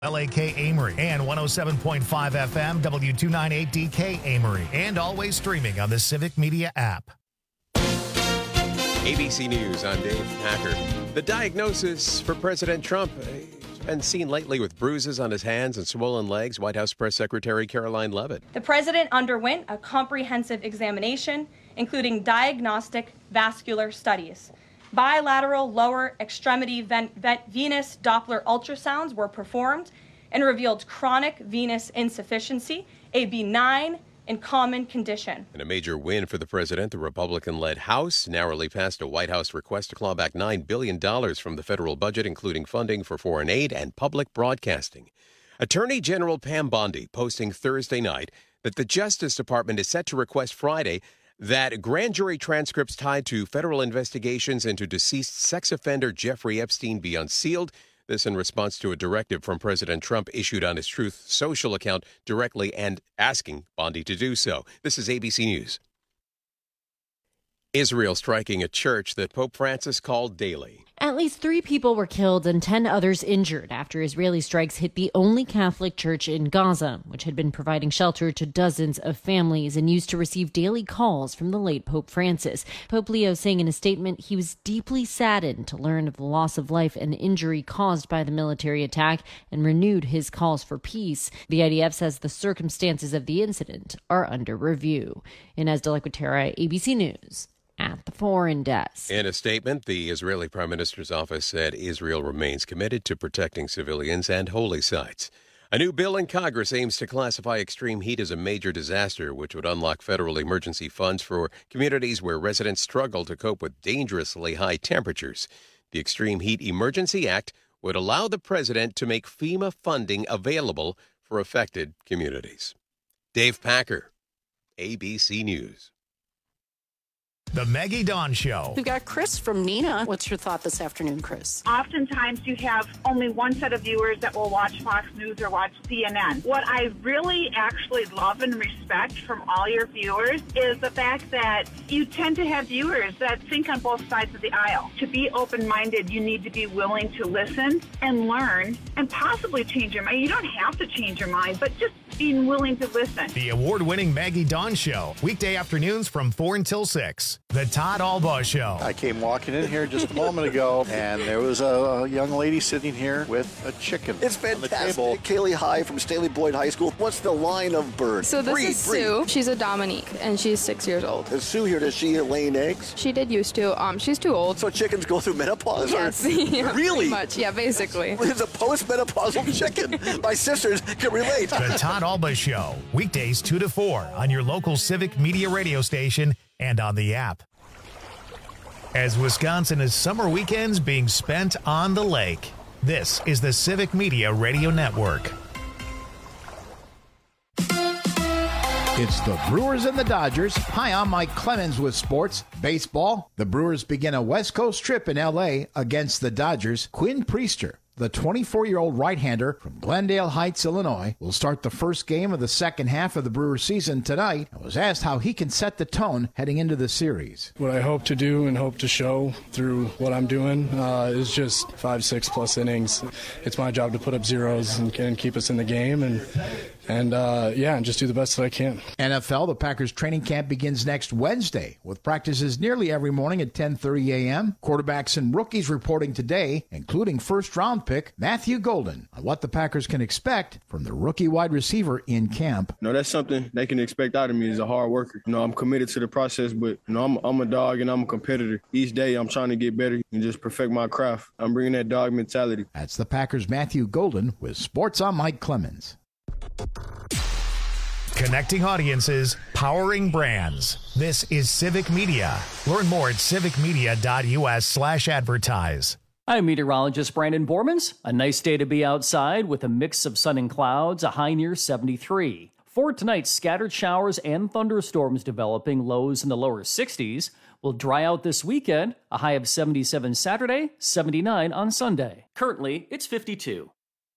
LAK Amory and 107.5 FM W298DK Amory, and always streaming on the Civic Media app. ABC News, I'm Dave Packer. The diagnosis for President Trump has been seen lately with bruises on his hands and swollen legs. White House Press Secretary Caroline Leavitt. The president underwent a comprehensive examination, including diagnostic vascular studies. Bilateral lower extremity venous Doppler ultrasounds were performed and revealed chronic venous insufficiency, a benign and common condition. In a major win for the president, the Republican-led House narrowly passed a White House request to claw back $9 billion from the federal budget, including funding for foreign aid and public broadcasting. Attorney General Pam Bondi posting Thursday night that the Justice Department is set to request Friday that grand jury transcripts tied to federal investigations into deceased sex offender Jeffrey Epstein be unsealed. This in response to a directive from President Trump issued on his Truth Social account directly and asking Bondi to do so. This is ABC News. Israel striking a church that Pope Francis called daily. At least 3 people were killed and 10 others injured after Israeli strikes hit the only Catholic church in Gaza, which had been providing shelter to dozens of families and used to receive daily calls from the late Pope Francis. Pope Leo saying in a statement he was deeply saddened to learn of the loss of life and injury caused by the military attack and renewed his calls for peace. The IDF says the circumstances of the incident are under review. Inez de la Quatera, ABC News. At the Foreign Desk. In a statement, the Israeli Prime Minister's office said Israel remains committed to protecting civilians and holy sites. A new bill in Congress aims to classify extreme heat as a major disaster, which would unlock federal emergency funds for communities where residents struggle to cope with dangerously high temperatures. The Extreme Heat Emergency Act would allow the president to make FEMA funding available for affected communities. Dave Packer, ABC News. The Maggie Dawn Show. We've got Chris from Neenah. What's your thought this afternoon, Chris? Oftentimes you have only one set of viewers that will watch Fox News or watch CNN. What I really actually love and respect from all your viewers is the fact that you tend to have viewers that think on both sides of the aisle. To be open-minded, you need to be willing to listen and learn and possibly change your mind. You don't have to change your mind, but just being willing to listen. The award-winning Maggie Dawn Show. Weekday afternoons from 4 until 6. The Todd Albaugh Show. I came walking in here just a moment ago, and there was a young lady sitting here with a chicken. It's fantastic. Kaylee High from Staley Boyd High School. What's the line of bird? So this is Sue. She's a Dominique, and she's 6 years old. Is Sue here? Does she laying eggs? She did used to. She's too old. So chickens go through menopause? Yes. Yeah, really? Pretty much. Yeah, basically. It's a post-menopausal chicken. My sisters can relate. The Todd Albaugh Show. Weekdays 2 to 4 on your local Civic Media radio station and on the app. As Wisconsin is summer weekends being spent on the lake, this is the Civic Media Radio Network. It's the Brewers and the Dodgers. Hi, I'm Mike Clemens with sports. Baseball. The Brewers begin a West Coast trip in L.A. against the Dodgers. Quinn Priester, the 24-year-old right-hander from Glendale Heights, Illinois, will start the first game of the second half of the Brewers season tonight and was asked how he can set the tone heading into the series. What I hope to do and hope to show through what I'm doing is just 5-6+ innings. It's my job to put up zeros and keep us in the game and just do the best that I can. NFL, the Packers training camp begins next Wednesday with practices nearly every morning at 10:30 a.m. Quarterbacks and rookies reporting today, including first-round pick Matthew Golden, on what the Packers can expect from the rookie wide receiver in camp. No, that's something they can expect out of me as a hard worker. I'm committed to the process, but I'm a dog and I'm a competitor. Each day I'm trying to get better and just perfect my craft. I'm bringing that dog mentality. That's the Packers' Matthew Golden with Sports. I'm Mike Clemens. Connecting audiences, powering brands. This is Civic Media. Learn more at civicmedia.us/advertise. I'm meteorologist Brandon Bormans. A nice day to be outside with a mix of sun and clouds, a high near 73. For tonight, scattered showers and thunderstorms developing, lows in the lower 60s. Will dry out this weekend, a high of 77 Saturday, 79 on Sunday. Currently, it's 52.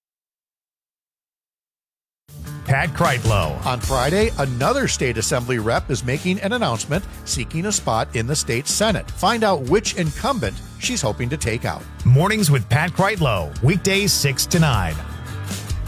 Pat Kreitlow. On Friday, another state assembly rep is making an announcement seeking a spot in the state Senate. Find out which incumbent she's hoping to take out. Mornings with Pat Kreitlow. Weekdays 6 to 9.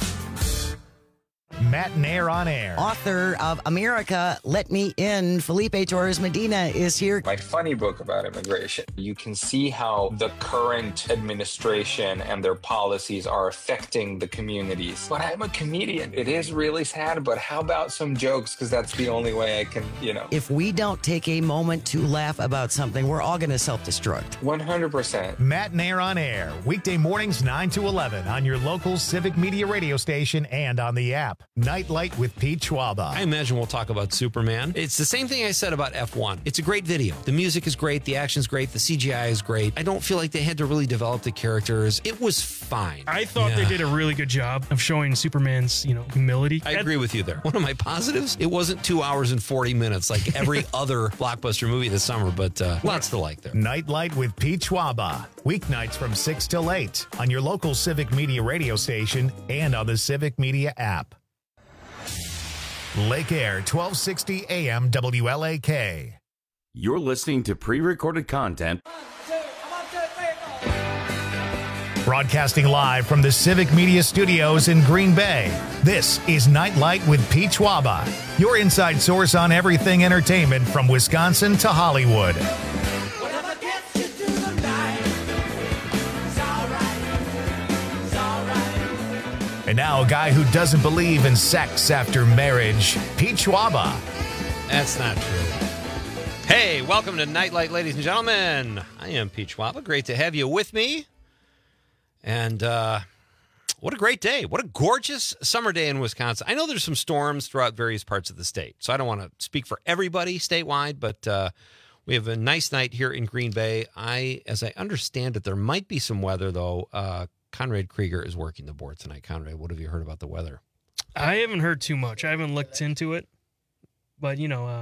Matt Nair on Air. Author of America, Let Me In, Felipe Torres Medina is here. My funny book about immigration. You can see how the current administration and their policies are affecting the communities. But I'm a comedian. It is really sad, but how about some jokes? Because that's the only way I can, If we don't take a moment to laugh about something, we're all going to self-destruct. 100%. Matt Nair on Air, weekday mornings 9 to 11 on your local Civic Media radio station and on the app. Nightlight with Pete Schwaba. I imagine we'll talk about Superman. It's the same thing I said about F1. It's a great video. The music is great. The action's great. The CGI is great. I don't feel like they had to really develop the characters. It was fine. I thought they did a really good job of showing Superman's, humility. I agree with you there. One of my positives, it wasn't 2 hours and 40 minutes like every other blockbuster movie this summer, but lots to like there. Nightlight with Pete Schwaba. Weeknights from 6 till 8 on your local Civic Media radio station and on the Civic Media app. Lake Air, 1260 AM WLAK. You're listening to pre-recorded content. Broadcasting live from the Civic Media Studios in Green Bay, this is Nightlight with Pete Schwaba, your inside source on everything entertainment from Wisconsin to Hollywood. And now a guy who doesn't believe in sex after marriage, Pete Schwaba. That's not true. Hey, welcome to Nightlight, ladies and gentlemen. I am Pete Schwaba. Great to have you with me. And what a great day. What a gorgeous summer day in Wisconsin. I know there's some storms throughout various parts of the state, so I don't want to speak for everybody statewide, but we have a nice night here in Green Bay. As I understand it, there might be some weather, though. Conrad Krieger is working the board tonight. Conrad, what have you heard about the weather? I haven't heard too much. I haven't looked into it. But,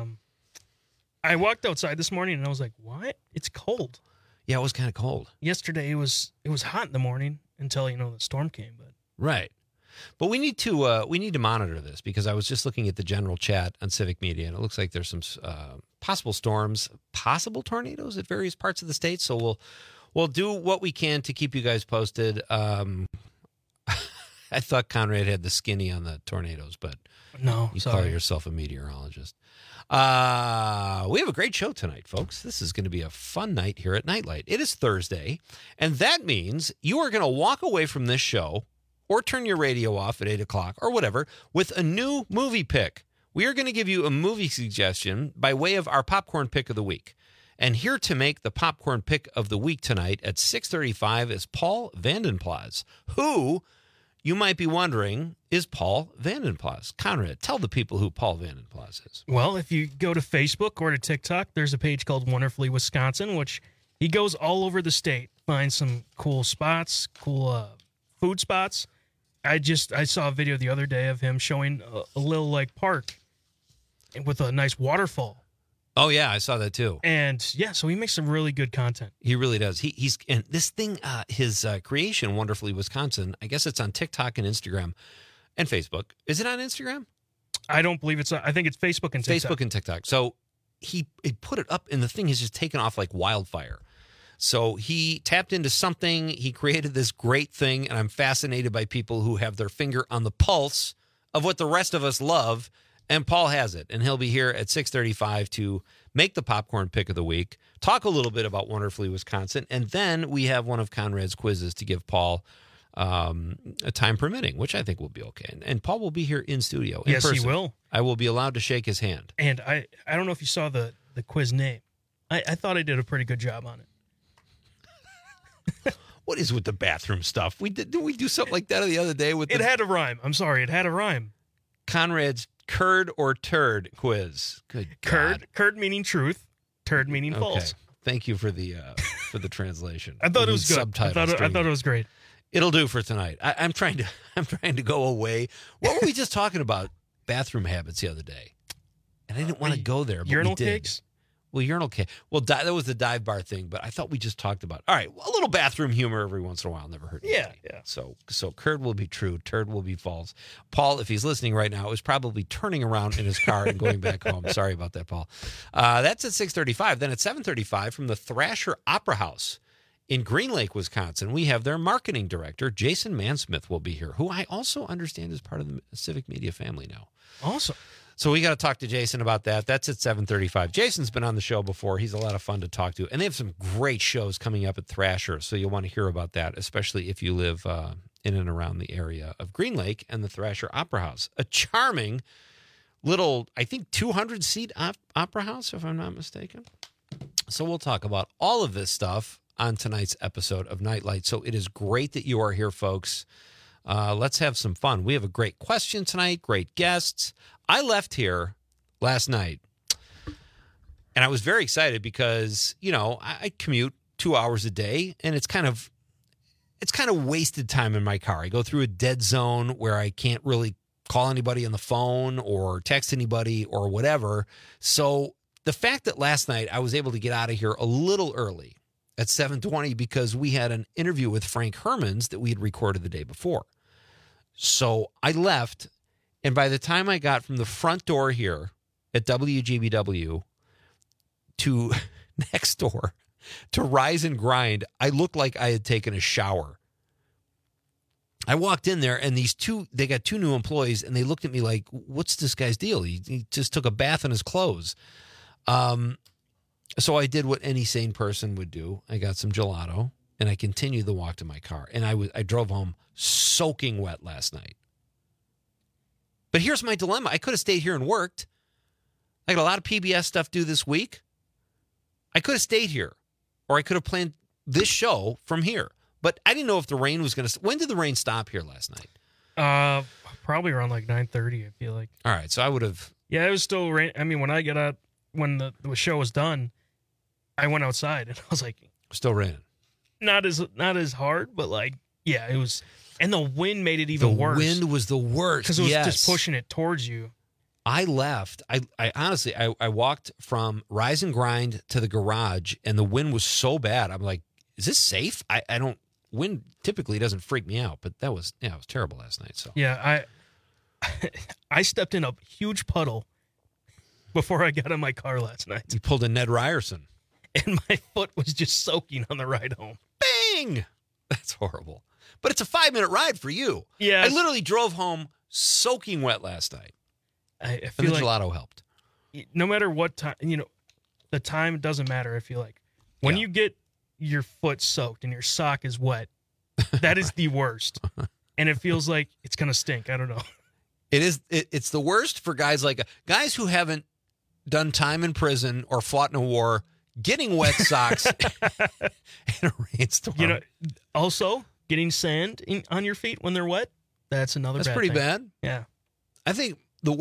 I walked outside this morning and I was like, what? It's cold. Yeah, it was kind of cold. Yesterday it was hot in the morning until, the storm came. But right. But we need to monitor this because I was just looking at the general chat on Civic Media, and it looks like there's some possible storms, possible tornadoes at various parts of the state. So we'll do what we can to keep you guys posted. I thought Conrad had the skinny on the tornadoes, but no, you call yourself a meteorologist. We have a great show tonight, folks. This is going to be a fun night here at Nightlight. It is Thursday, and that means you are going to walk away from this show or turn your radio off at 8 o'clock or whatever with a new movie pick. We are going to give you a movie suggestion by way of our popcorn pick of the week. And here to make the popcorn pick of the week tonight at 6:35 is Paul Vandenplas, who, you might be wondering, is Paul Vandenplas. Conrad, tell the people who Paul Vandenplas is. Well, if you go to Facebook or to TikTok, there's a page called Wonderfully Wisconsin, which he goes all over the state, finds some cool spots, cool food spots. I saw a video the other day of him showing a little park with a nice waterfall. Oh, yeah, I saw that too. And, yeah, so he makes some really good content. He really does. And this thing, his creation, Wonderfully Wisconsin, I guess it's on TikTok and Instagram and Facebook. Is it on Instagram? I don't believe it's I think it's Facebook and TikTok. Facebook and TikTok. So he put it up, and the thing has just taken off like wildfire. So he tapped into something. He created this great thing, and I'm fascinated by people who have their finger on the pulse of what the rest of us love. And Paul has it, and he'll be here at 6:35 to make the popcorn pick of the week, talk a little bit about Wonderfully Wisconsin, and then we have one of Conrad's quizzes to give Paul a time permitting, which I think will be okay. And Paul will be here in studio. In person. He will. I will be allowed to shake his hand. And I don't know if you saw the quiz name. I thought I did a pretty good job on it. What is with the bathroom stuff? Did we do something like that the other day? It had a rhyme. I'm sorry. It had a rhyme. Conrad's curd or turd quiz. Good God. Curd meaning truth, turd meaning false. Thank you for the translation. I thought it was good. I thought it was great. It'll do for tonight. I'm trying to go away. What were we just talking about? Bathroom habits the other day, and I didn't want to go there. But urinal we did. cakes. Well, urinal cake. Well, that was the dive bar thing, but I thought we just talked about. All right, a little bathroom humor every once in a while never hurt anybody. Yeah. So curd will be true, turd will be false. Paul, if he's listening right now, is probably turning around in his car and going back home. Sorry about that, Paul. That's at 6:35. Then at 7:35 from the Thrasher Opera House in Green Lake, Wisconsin, we have their marketing director, Jason Mansmith, will be here, who I also understand is part of the Civic Media family now. Awesome. So we got to talk to Jason about that. That's at 7:35. Jason's been on the show before. He's a lot of fun to talk to. And they have some great shows coming up at Thrasher, so you'll want to hear about that, especially if you live in and around the area of Green Lake and the Thrasher Opera House. A charming little, I think, 200-seat opera house, if I'm not mistaken. So we'll talk about all of this stuff on tonight's episode of Nightlight. So it is great that you are here, folks. Let's have some fun. We have a great question tonight, great guests. I left here last night, and I was very excited because, you know, I commute 2 hours a day, and it's kind of wasted time in my car. I go through a dead zone where I can't really call anybody on the phone or text anybody or whatever. So the fact that last night I was able to get out of here a little early at 7:20 because we had an interview with Frank Hermans that we had recorded the day before. So I left, and by the time I got from the front door here at WGBW to next door to Rise and Grind, I looked like I had taken a shower. I walked in there, and they got two new employees, and they looked at me like, what's this guy's deal? He just took a bath in his clothes. So I did what any sane person would do. I got some gelato, and I continued the walk to my car. And I drove home soaking wet last night. But here's my dilemma. I could have stayed here and worked. I got a lot of PBS stuff due this week. I could have stayed here, or I could have planned this show from here. But I didn't know if the rain was going to... When did the rain stop here last night? Probably around like 9:30, I feel like. All right, so I would have... Yeah, it was still rain. I mean, when I got out, when the show was done, I went outside, and I was like... Still raining. Not as hard, but like, yeah, it was... And the wind made it even worse. The wind was the worst, because it was just pushing it towards you. I left. I honestly, I walked from Rise and Grind to the garage, and the wind was so bad. I'm like, is this safe? I don't... Wind typically doesn't freak me out, but it was terrible last night. So yeah, I stepped in a huge puddle before I got in my car last night. You pulled a Ned Ryerson, and my foot was just soaking on the ride home. Bang! That's horrible. But it's a 5-minute ride for you. Yeah, I literally drove home soaking wet last night. I feel and the like gelato helped. No matter what time, the time doesn't matter. I feel like when you get your foot soaked and your sock is wet, that is the worst. And it feels like it's going to stink. I don't know. It is. It's the worst for guys guys who haven't done time in prison or fought in a war, getting wet socks in a rainstorm. Also getting sand on your feet when they're wet. That's another That's bad pretty thing. bad. Yeah. I think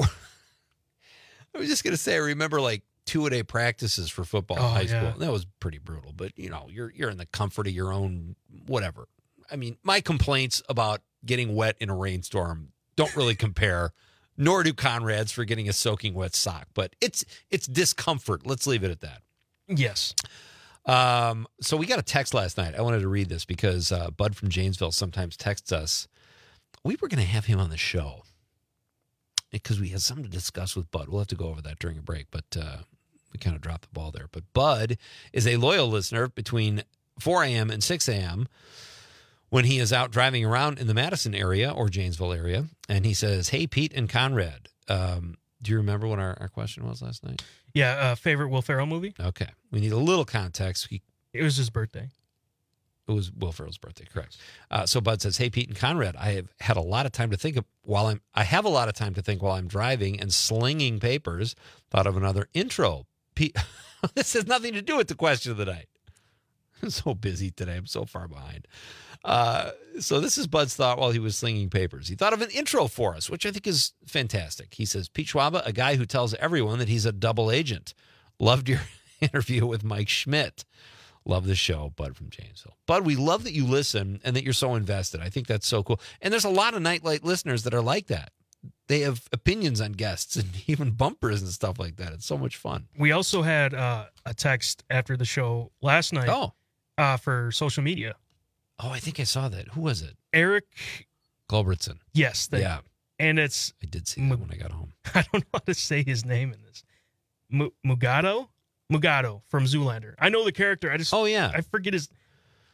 I was just going to say, I remember like 2-a-day practices for football in high school. That was pretty brutal, but you're in the comfort of your own whatever. I mean, my complaints about getting wet in a rainstorm don't really compare, nor do Conrad's for getting a soaking wet sock, but it's discomfort. Let's leave it at that. Yes. So we got a text last night. I wanted to read this because Bud from Janesville sometimes texts us. We were going to have him on the show because we had something to discuss with Bud. We'll have to go over that during a break, but we kind of dropped the ball there. But Bud is a loyal listener between 4 a.m. and 6 a.m. when he is out driving around in the Madison area or Janesville area. And he says, hey, Pete and Conrad, do you remember what our question was last night? Yeah, favorite Will Ferrell movie? Okay. We need a little context. It was his birthday. It was Will Ferrell's birthday, correct. So Bud says, hey, Pete and Conrad, I have had a lot of time to think while I'm driving and slinging papers. Thought of another intro. Pete, this has nothing to do with the question of the night. I'm so busy today. I'm so far behind. So this is Bud's thought while he was slinging papers. He thought of an intro for us, which I think is fantastic. He says, Pete Schwaba, a guy who tells everyone that he's a double agent. Loved your interview with Mike Schmidt. Love the show, Bud from Janesville. Bud, we love that you listen and that you're so invested. I think that's so cool. And there's a lot of Nightlight listeners that are like that. They have opinions on guests and even bumpers and stuff like that. It's so much fun. We also had a text after the show last night for social media. Oh, I think I saw that. Who was it? Eric Culbertson. Yes. Yeah. And I did see that when I got home. I don't know how to say his name in this. Mugado from Zoolander. I know the character. I forget his.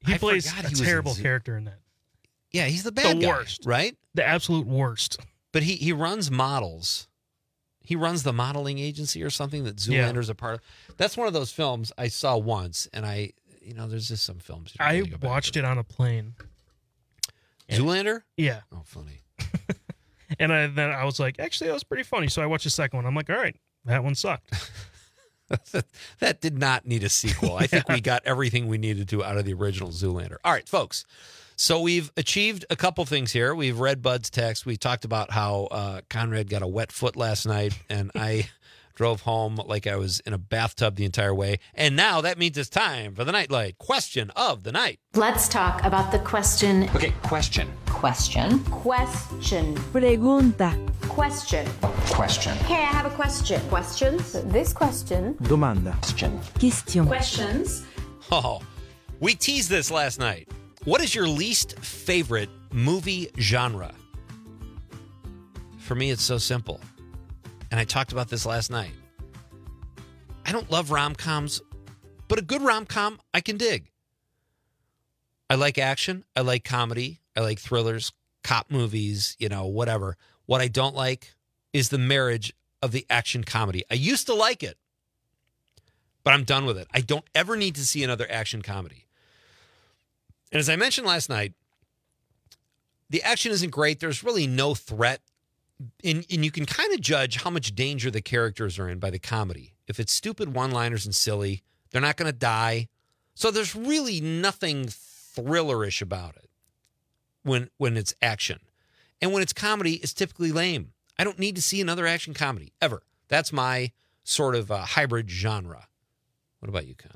He plays a terrible character in that. Yeah, he's the bad guy, worst, right? The absolute worst. But he runs models. He runs the modeling agency or something that Zoolander's a part of. That's one of those films I saw once, and there's just some films. I watched it on a plane. Zoolander? Yeah. Oh, funny. And then I was like, actually, that was pretty funny. So I watched the second one. I'm like, all right, that one sucked. That did not need a sequel. I think we got everything we needed to out of the original Zoolander. All right, folks. So we've achieved a couple things here. We've read Bud's text. We talked about how Conrad got a wet foot last night, and I drove home like I was in a bathtub the entire way. And now that means it's time for the Nightlight question of the night. Let's talk about the question. Okay, question. Question. Question. Pregunta. Question. Question. Hey, I have a question. Questions? This question. Domanda. Question. Questions. Oh, we teased this last night. What is your least favorite movie genre? For me, it's so simple. And I talked about this last night. I don't love rom-coms, but a good rom-com I can dig. I like action. I like comedy. I like thrillers, cop movies, whatever. What I don't like is the marriage of the action comedy. I used to like it, but I'm done with it. I don't ever need to see another action comedy. And as I mentioned last night, the action isn't great. There's really no threat. And you can kind of judge how much danger the characters are in by the comedy. If it's stupid one-liners and silly, they're not going to die. So there's really nothing thrillerish about it when it's action. And when it's comedy, it's typically lame. I don't need to see another action comedy, ever. That's my sort of hybrid genre. What about you, Con?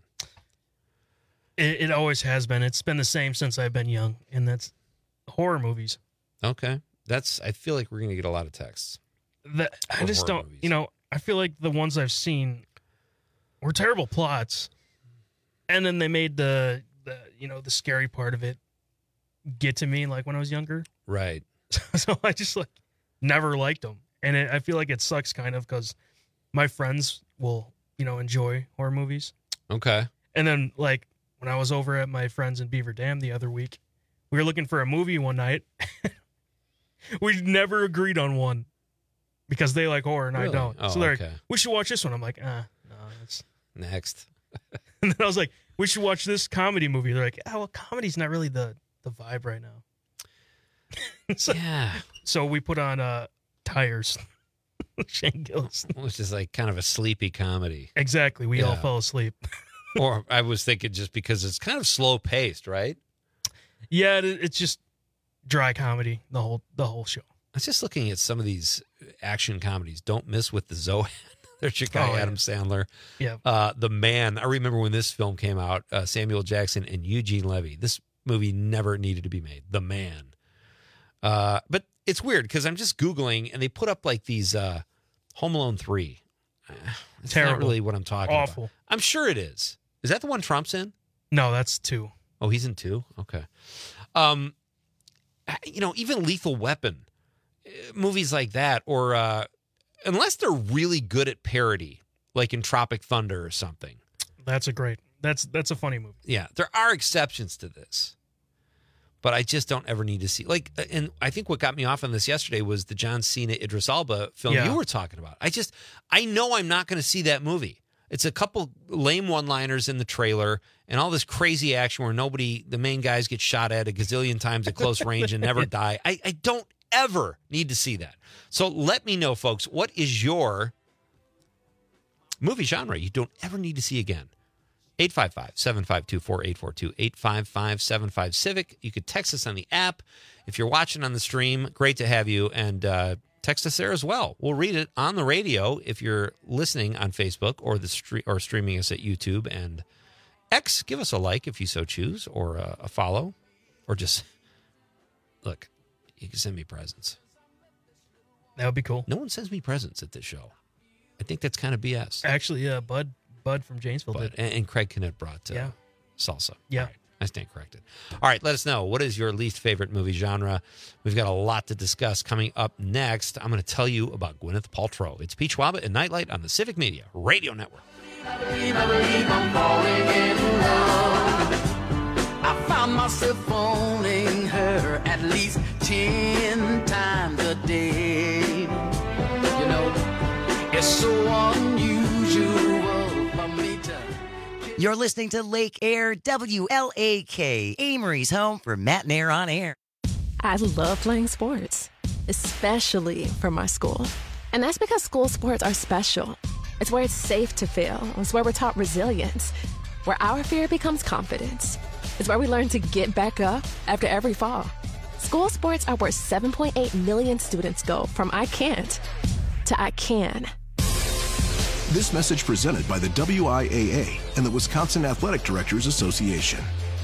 It always has been. It's been the same since I've been young, and that's horror movies. Okay. I feel like we're going to get a lot of texts. I just don't, movies. I feel like the ones I've seen were terrible plots. And then they made the scary part of it get to me like when I was younger. Right. So I just never liked them. And I feel like it sucks kind of because my friends will, enjoy horror movies. Okay. And then when I was over at my friends in Beaver Dam the other week, we were looking for a movie one night. We never agreed on one because they like horror and really? I don't. Oh, so they're okay. like, we should watch this one. I'm like, no, it's next. And then I was like, we should watch this comedy movie. They're like, well, comedy's not really the vibe right now. Yeah. So we put on Tires. Shane Gillis. Which is kind of a sleepy comedy. Exactly. We all fell asleep. Or I was thinking just because it's kind of slow paced, right? Yeah, it's just dry comedy the whole show. I was just looking at some of these action comedies. Don't Miss with the Zohan. There's your guy, Adam Sandler. Yeah. The Man. I remember when this film came out, Samuel Jackson and Eugene Levy. This movie never needed to be made. The Man. But it's weird because I'm just Googling and they put up these Home Alone 3. It's terrible. Not really what I'm talking Awful. about. I'm sure it is. Is that the one Trump's in? No, that's 2. Oh, he's in 2? Okay. Even Lethal Weapon, movies like that, or unless they're really good at parody, like in Tropic Thunder or something. That's a funny movie. Yeah, there are exceptions to this. But I just don't ever need to see and I think what got me off on this yesterday was the John Cena Idris Elba film you were talking about. I know I'm not going to see that movie. It's a couple lame one-liners in the trailer and all this crazy action where the main guys get shot at a gazillion times at close range and never die. I don't ever need to see that. So let me know, folks, what is your movie genre you don't ever need to see again? 855-752-4842, 855-75-CIVIC. You could text us on the app. If you're watching on the stream, great to have you. And text us there as well. We'll read it on the radio if you're listening on Facebook or streaming us at YouTube and X. Give us a like if you so choose, or a follow, or just look. You can send me presents. That would be cool. No one sends me presents at this show. I think that's kind of BS. Actually, Bud from Janesville did. And Craig Kennett brought salsa. Yeah. Right. I stand corrected. All right, let us know. What is your least favorite movie genre? We've got a lot to discuss coming up next. I'm going to tell you about Gwyneth Paltrow. It's Peach Wabba and Nightlight on the Civic Media Radio Network. I believe I'm falling in love. I found myself phoning her at least 10 times a day. You know, it's so unusual for me to... You're listening to Lake Air WLAK, Amory's home for Matt and Air on Air. I love playing sports, especially for my school. And that's because school sports are special. It's where it's safe to fail. It's where we're taught resilience, where our fear becomes confidence. It's where we learn to get back up after every fall. School sports are where 7.8 million students go from I can't to I can. This message presented by the WIAA and the Wisconsin Athletic Directors Association.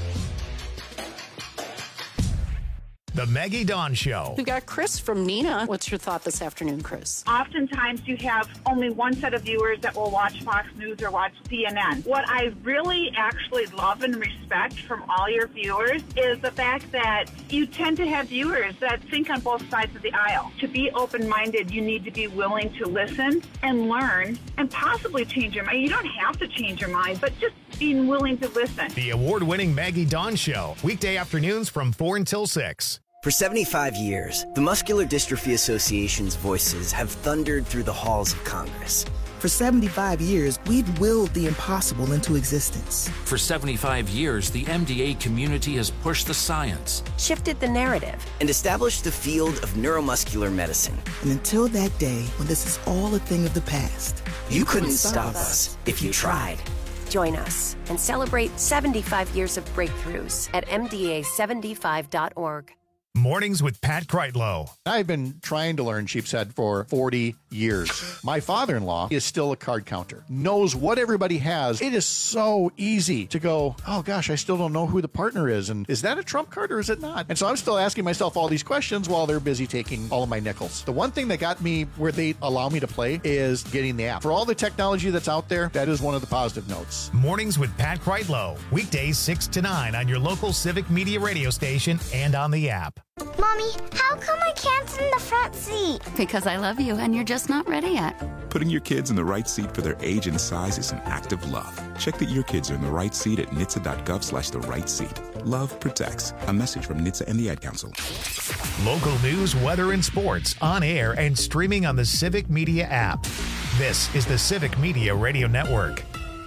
The Maggie Dawn Show. We've got Chris from Nina. What's your thought this afternoon, Chris? Oftentimes you have only one set of viewers that will watch Fox News or watch CNN. What I really actually love and respect from all your viewers is the fact that you tend to have viewers that think on both sides of the aisle. To be open-minded, you need to be willing to listen and learn and possibly change your mind. You don't have to change your mind, but just being willing to listen. The award-winning Maggie Dawn Show. Weekday afternoons from 4 until 6. For 75 years, the Muscular Dystrophy Association's voices have thundered through the halls of Congress. For 75 years, we've willed the impossible into existence. For 75 years, the MDA community has pushed the science, shifted the narrative, and established the field of neuromuscular medicine. And until that day, when this is all a thing of the past, you couldn't stop us if you tried. Join us and celebrate 75 years of breakthroughs at MDA75.org. Mornings with Pat Kreitlow. I've been trying to learn sheep's head for 40 years. My father-in-law is still a card counter, knows what everybody has. It is so easy to go, oh gosh, I still don't know who the partner is. And is that a trump card or is it not? And so I'm still asking myself all these questions while they're busy taking all of my nickels. The one thing that got me where they allow me to play is getting the app. For all the technology that's out there, that is one of the positive notes. Mornings with Pat Kreitlow. Weekdays 6 to 9 on your local Civic Media radio station and on the app. Mommy, how come I can't sit in the front seat? Because I love you and you're just not ready yet. Putting your kids in the right seat for their age and size is an act of love. Check that your kids are in the right seat at NHTSA.gov/the right seat. Love protects. A message from NHTSA and the Ad Council. Local news, weather, and sports on air and streaming on the Civic Media app. This is the Civic Media Radio Network.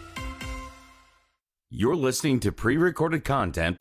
You're listening to pre-recorded content.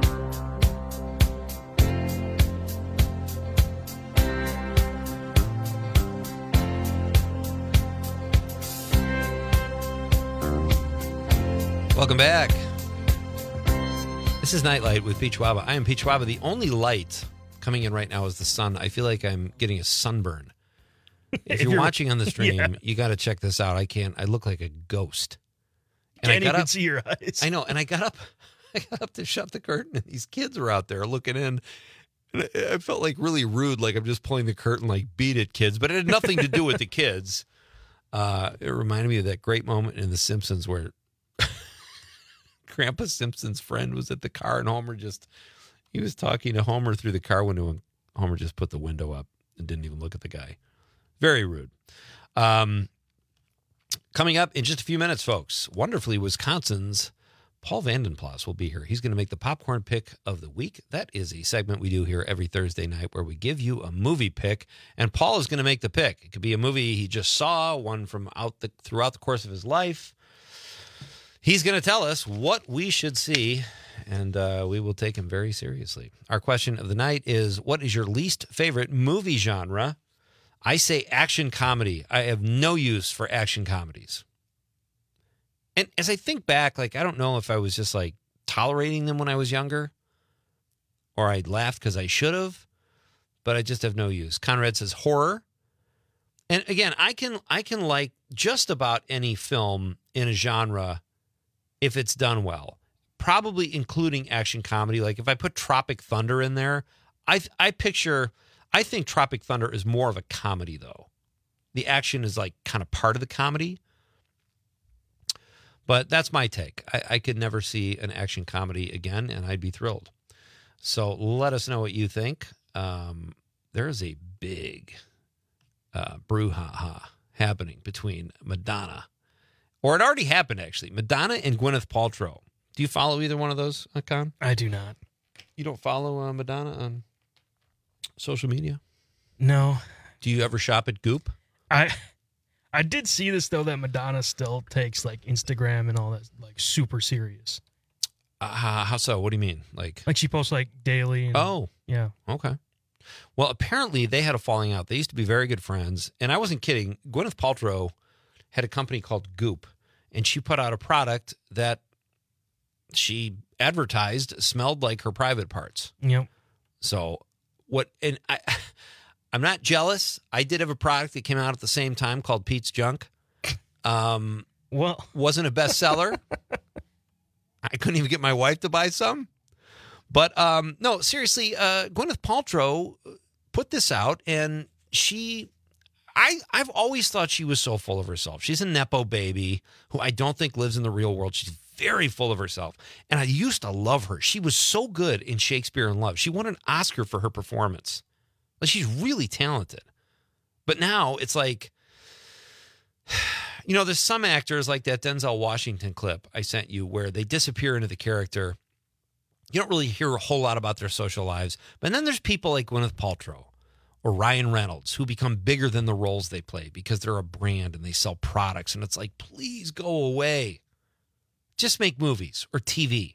Welcome back. This is Nightlight with Peach Waba. I am Peach Waba. The only light coming in right now is the sun. I feel like I'm getting a sunburn. If you're watching on the stream, you got to check this out. I look like a ghost. And Can't even see your eyes. I know. And I got up to shut the curtain, and these kids were out there looking in. And I felt like really rude, like I'm just pulling the curtain, like, beat it, kids. But it had nothing to do with the kids. It reminded me of that great moment in The Simpsons where Grandpa Simpson's friend was at the car, and he was talking to Homer through the car window, and Homer just put the window up and didn't even look at the guy. Very rude. Coming up in just a few minutes, folks, wonderfully, Wisconsin's Paul Vandenplas will be here. He's going to make the popcorn pick of the week. That is a segment we do here every Thursday night where we give you a movie pick, and Paul is going to make the pick. It could be a movie he just saw, one from throughout the course of his life. He's going to tell us what we should see, and we will take him very seriously. Our question of the night is, what is your least favorite movie genre? I say action comedy. I have no use for action comedies. And as I think back, I don't know if I was just tolerating them when I was younger, or I laughed because I should have, but I just have no use. Conrad says horror. And again, I can like just about any film in a genre if it's done well, probably including action comedy. Like if I put Tropic Thunder in there, I think Tropic Thunder is more of a comedy though. The action is kind of part of the comedy. But that's my take. I could never see an action comedy again, and I'd be thrilled. So let us know what you think. There is a big brouhaha happening between Madonna, or it already happened, actually. Madonna and Gwyneth Paltrow. Do you follow either one of those, Con? I do not. You don't follow Madonna on social media? No. Do you ever shop at Goop? I did see this, though, that Madonna still takes, like, Instagram and all that, like, super serious. How so? What do you mean? Like she posts, like, daily. And, oh. Yeah. Okay. Well, apparently they had a falling out. They used to be very good friends. And I wasn't kidding. Gwyneth Paltrow had a company called Goop. And she put out a product that she advertised smelled like her private parts. Yep. So and I'm not jealous. I did have a product that came out at the same time called Pete's Junk. Well, wasn't a bestseller. I couldn't even get my wife to buy some. But no, seriously, Gwyneth Paltrow put this out, and I've always thought she was so full of herself. She's a Nepo baby who I don't think lives in the real world. She's very full of herself. And I used to love her. She was so good in Shakespeare in Love. She won an Oscar for her performance. Like, she's really talented. But now it's like, there's some actors like that Denzel Washington clip I sent you where they disappear into the character. You don't really hear a whole lot about their social lives. But then there's people like Gwyneth Paltrow or Ryan Reynolds who become bigger than the roles they play because they're a brand and they sell products. And it's like, please go away. Just make movies or TV.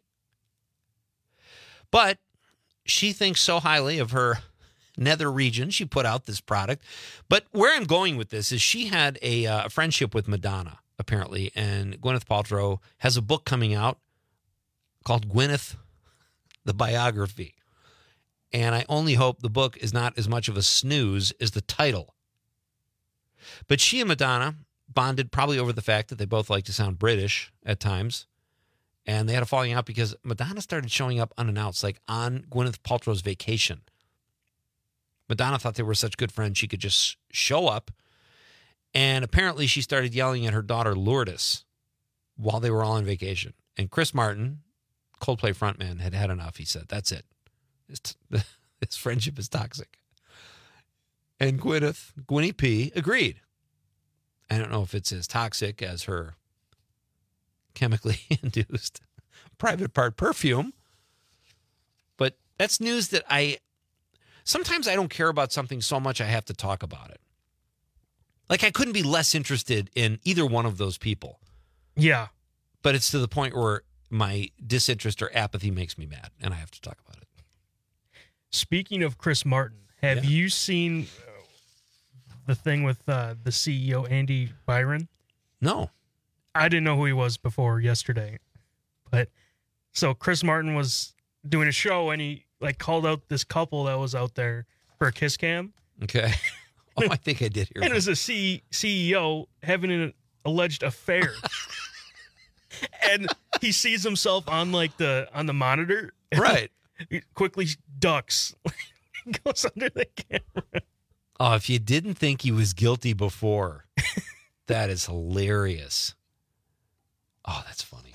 But she thinks so highly of her nether region. She put out this product. But where I'm going with this is she had a friendship with Madonna, apparently. And Gwyneth Paltrow has a book coming out called Gwyneth, the Biography. And I only hope the book is not as much of a snooze as the title. But she and Madonna bonded probably over the fact that they both like to sound British at times. And they had a falling out because Madonna started showing up unannounced, like on Gwyneth Paltrow's vacation. Madonna thought they were such good friends she could just show up. And apparently she started yelling at her daughter Lourdes while they were all on vacation. And Chris Martin, Coldplay frontman, had had enough. He said, that's it. This friendship is toxic. And Gwynnie P, agreed. I don't know if it's as toxic as her chemically induced private part perfume, but that's news that sometimes I don't care about something so much I have to talk about it. Like, I couldn't be less interested in either one of those people. Yeah. But it's to the point where my disinterest or apathy makes me mad, and I have to talk about it. Speaking of Chris Martin, have you seen the thing with the CEO, Andy Byron? No. I didn't know who he was before yesterday. But so Chris Martin was doing a show, and he called out this couple that was out there for a kiss cam. Okay. Oh, I think I did hear that. And that. it was a CEO having an alleged affair. And he sees himself on on the monitor. Right. He quickly ducks. Goes under the camera. Oh, if you didn't think he was guilty before, that is hilarious. Oh, that's funny.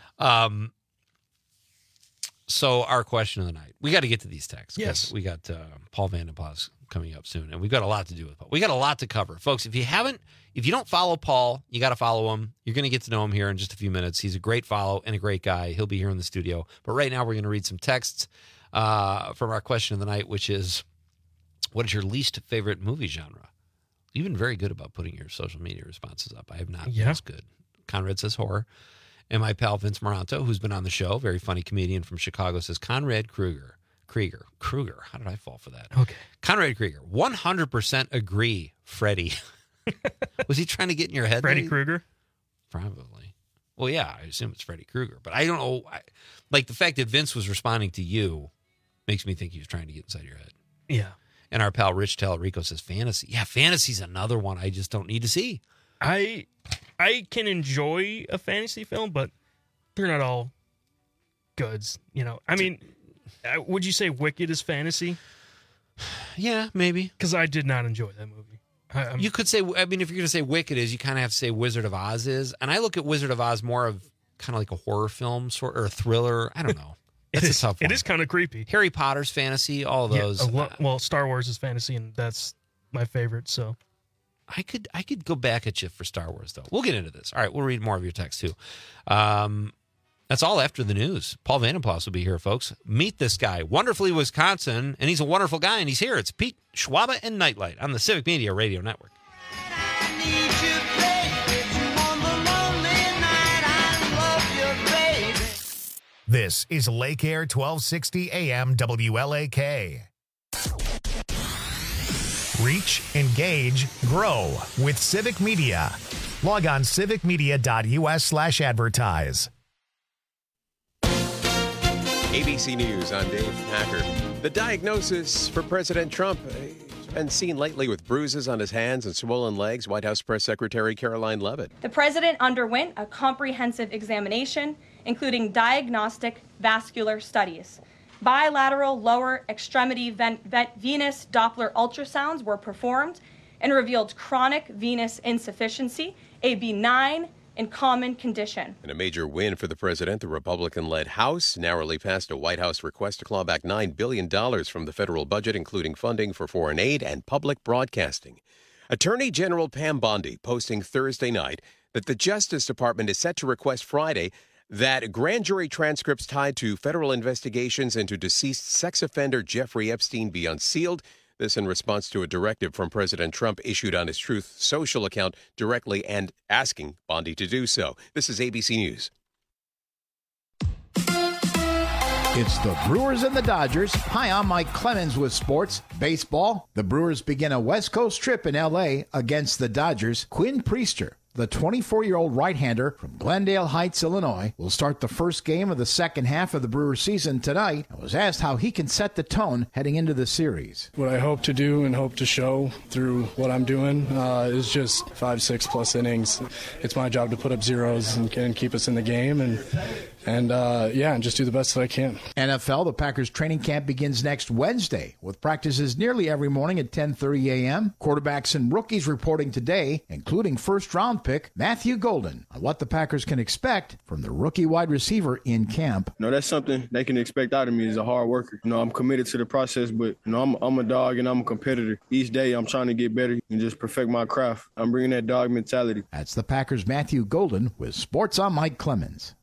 So our question of the night. We got to get to these texts. Yes. We got Paul Vandenplas coming up soon, and we've got a lot to do with Paul. We got a lot to cover. Folks, if you don't follow Paul, you got to follow him. You're going to get to know him here in just a few minutes. He's a great follow and a great guy. He'll be here in the studio. But right now we're going to read some texts from our question of the night, which is, what is your least favorite movie genre? You've been very good about putting your social media responses up. I have not. Yeah. That's good. Conrad says horror. And my pal Vince Moranto, who's been on the show, very funny comedian from Chicago, says Conrad Krieger. How did I fall for that? Okay. Conrad Krieger. 100% agree, Freddie. Was he trying to get in your head? Freddy Krueger? Probably. Well, yeah, I assume it's Freddy Krueger. But I don't know. The fact that Vince was responding to you makes me think he was trying to get inside your head. Yeah. And our pal Rich Tallarico says fantasy. Yeah, fantasy's another one I just don't need to see. I can enjoy a fantasy film, but they're not all goods. I mean, would you say Wicked is fantasy? Yeah, maybe. Because I did not enjoy that movie. You could say, if you're going to say Wicked is, you kind of have to say Wizard of Oz is. And I look at Wizard of Oz more of kind of like a horror film or a thriller. I don't know. That's a tough one. It is kind of creepy. Harry Potter's fantasy, all of those. Well, Star Wars is fantasy, and that's my favorite, so. I could go back at you for Star Wars, though. We'll get into this. All right, we'll read more of your text, too. That's all after the news. Paul Vandenplas will be here, folks. Meet this guy, Wonderfully Wisconsin, and he's a wonderful guy, and he's here. It's Pete Schwaba and Nightlight on the Civic Media Radio Network. This is Lake Air 1260 AM WLAK. Reach, engage, grow with Civic Media. Log on civicmedia.us/advertise. ABC News, I'm Dave Packard. The diagnosis for President Trump has been seen lately with bruises on his hands and swollen legs. White House Press Secretary Caroline Leavitt. The president underwent a comprehensive examination, including diagnostic vascular studies. Bilateral lower extremity venous Doppler ultrasounds were performed and revealed chronic venous insufficiency, a benign and common condition. In a major win for the president, the Republican-led House narrowly passed a White House request to claw back $9 billion from the federal budget, including funding for foreign aid and public broadcasting. Attorney General Pam Bondi posting Thursday night that the Justice Department is set to request Friday that grand jury transcripts tied to federal investigations into deceased sex offender Jeffrey Epstein be unsealed. This in response to a directive from President Trump issued on his Truth Social account directly and asking Bondi to do so. This is ABC News. It's the Brewers and the Dodgers. Hi, I'm Mike Clemens with sports. Baseball. The Brewers begin a West Coast trip in L.A. against the Dodgers. Quinn Priester, the 24-year-old right-hander from Glendale Heights, Illinois, will start the first game of the second half of the Brewers season tonight and was asked how he can set the tone heading into the series. What I hope to do and hope to show through what I'm doing is just 5-6+ innings. It's my job to put up zeros and keep us in the game and just do the best that I can. NFL, the Packers training camp begins next Wednesday with practices nearly every morning at 10:30 a.m. Quarterbacks and rookies reporting today, including first-round pick Matthew Golden, on what the Packers can expect from the rookie wide receiver in camp. No, that's something they can expect out of me as a hard worker. I'm committed to the process, but I'm a dog and I'm a competitor. Each day I'm trying to get better and just perfect my craft. I'm bringing that dog mentality. That's the Packers' Matthew Golden with Sports on Mike Clemens.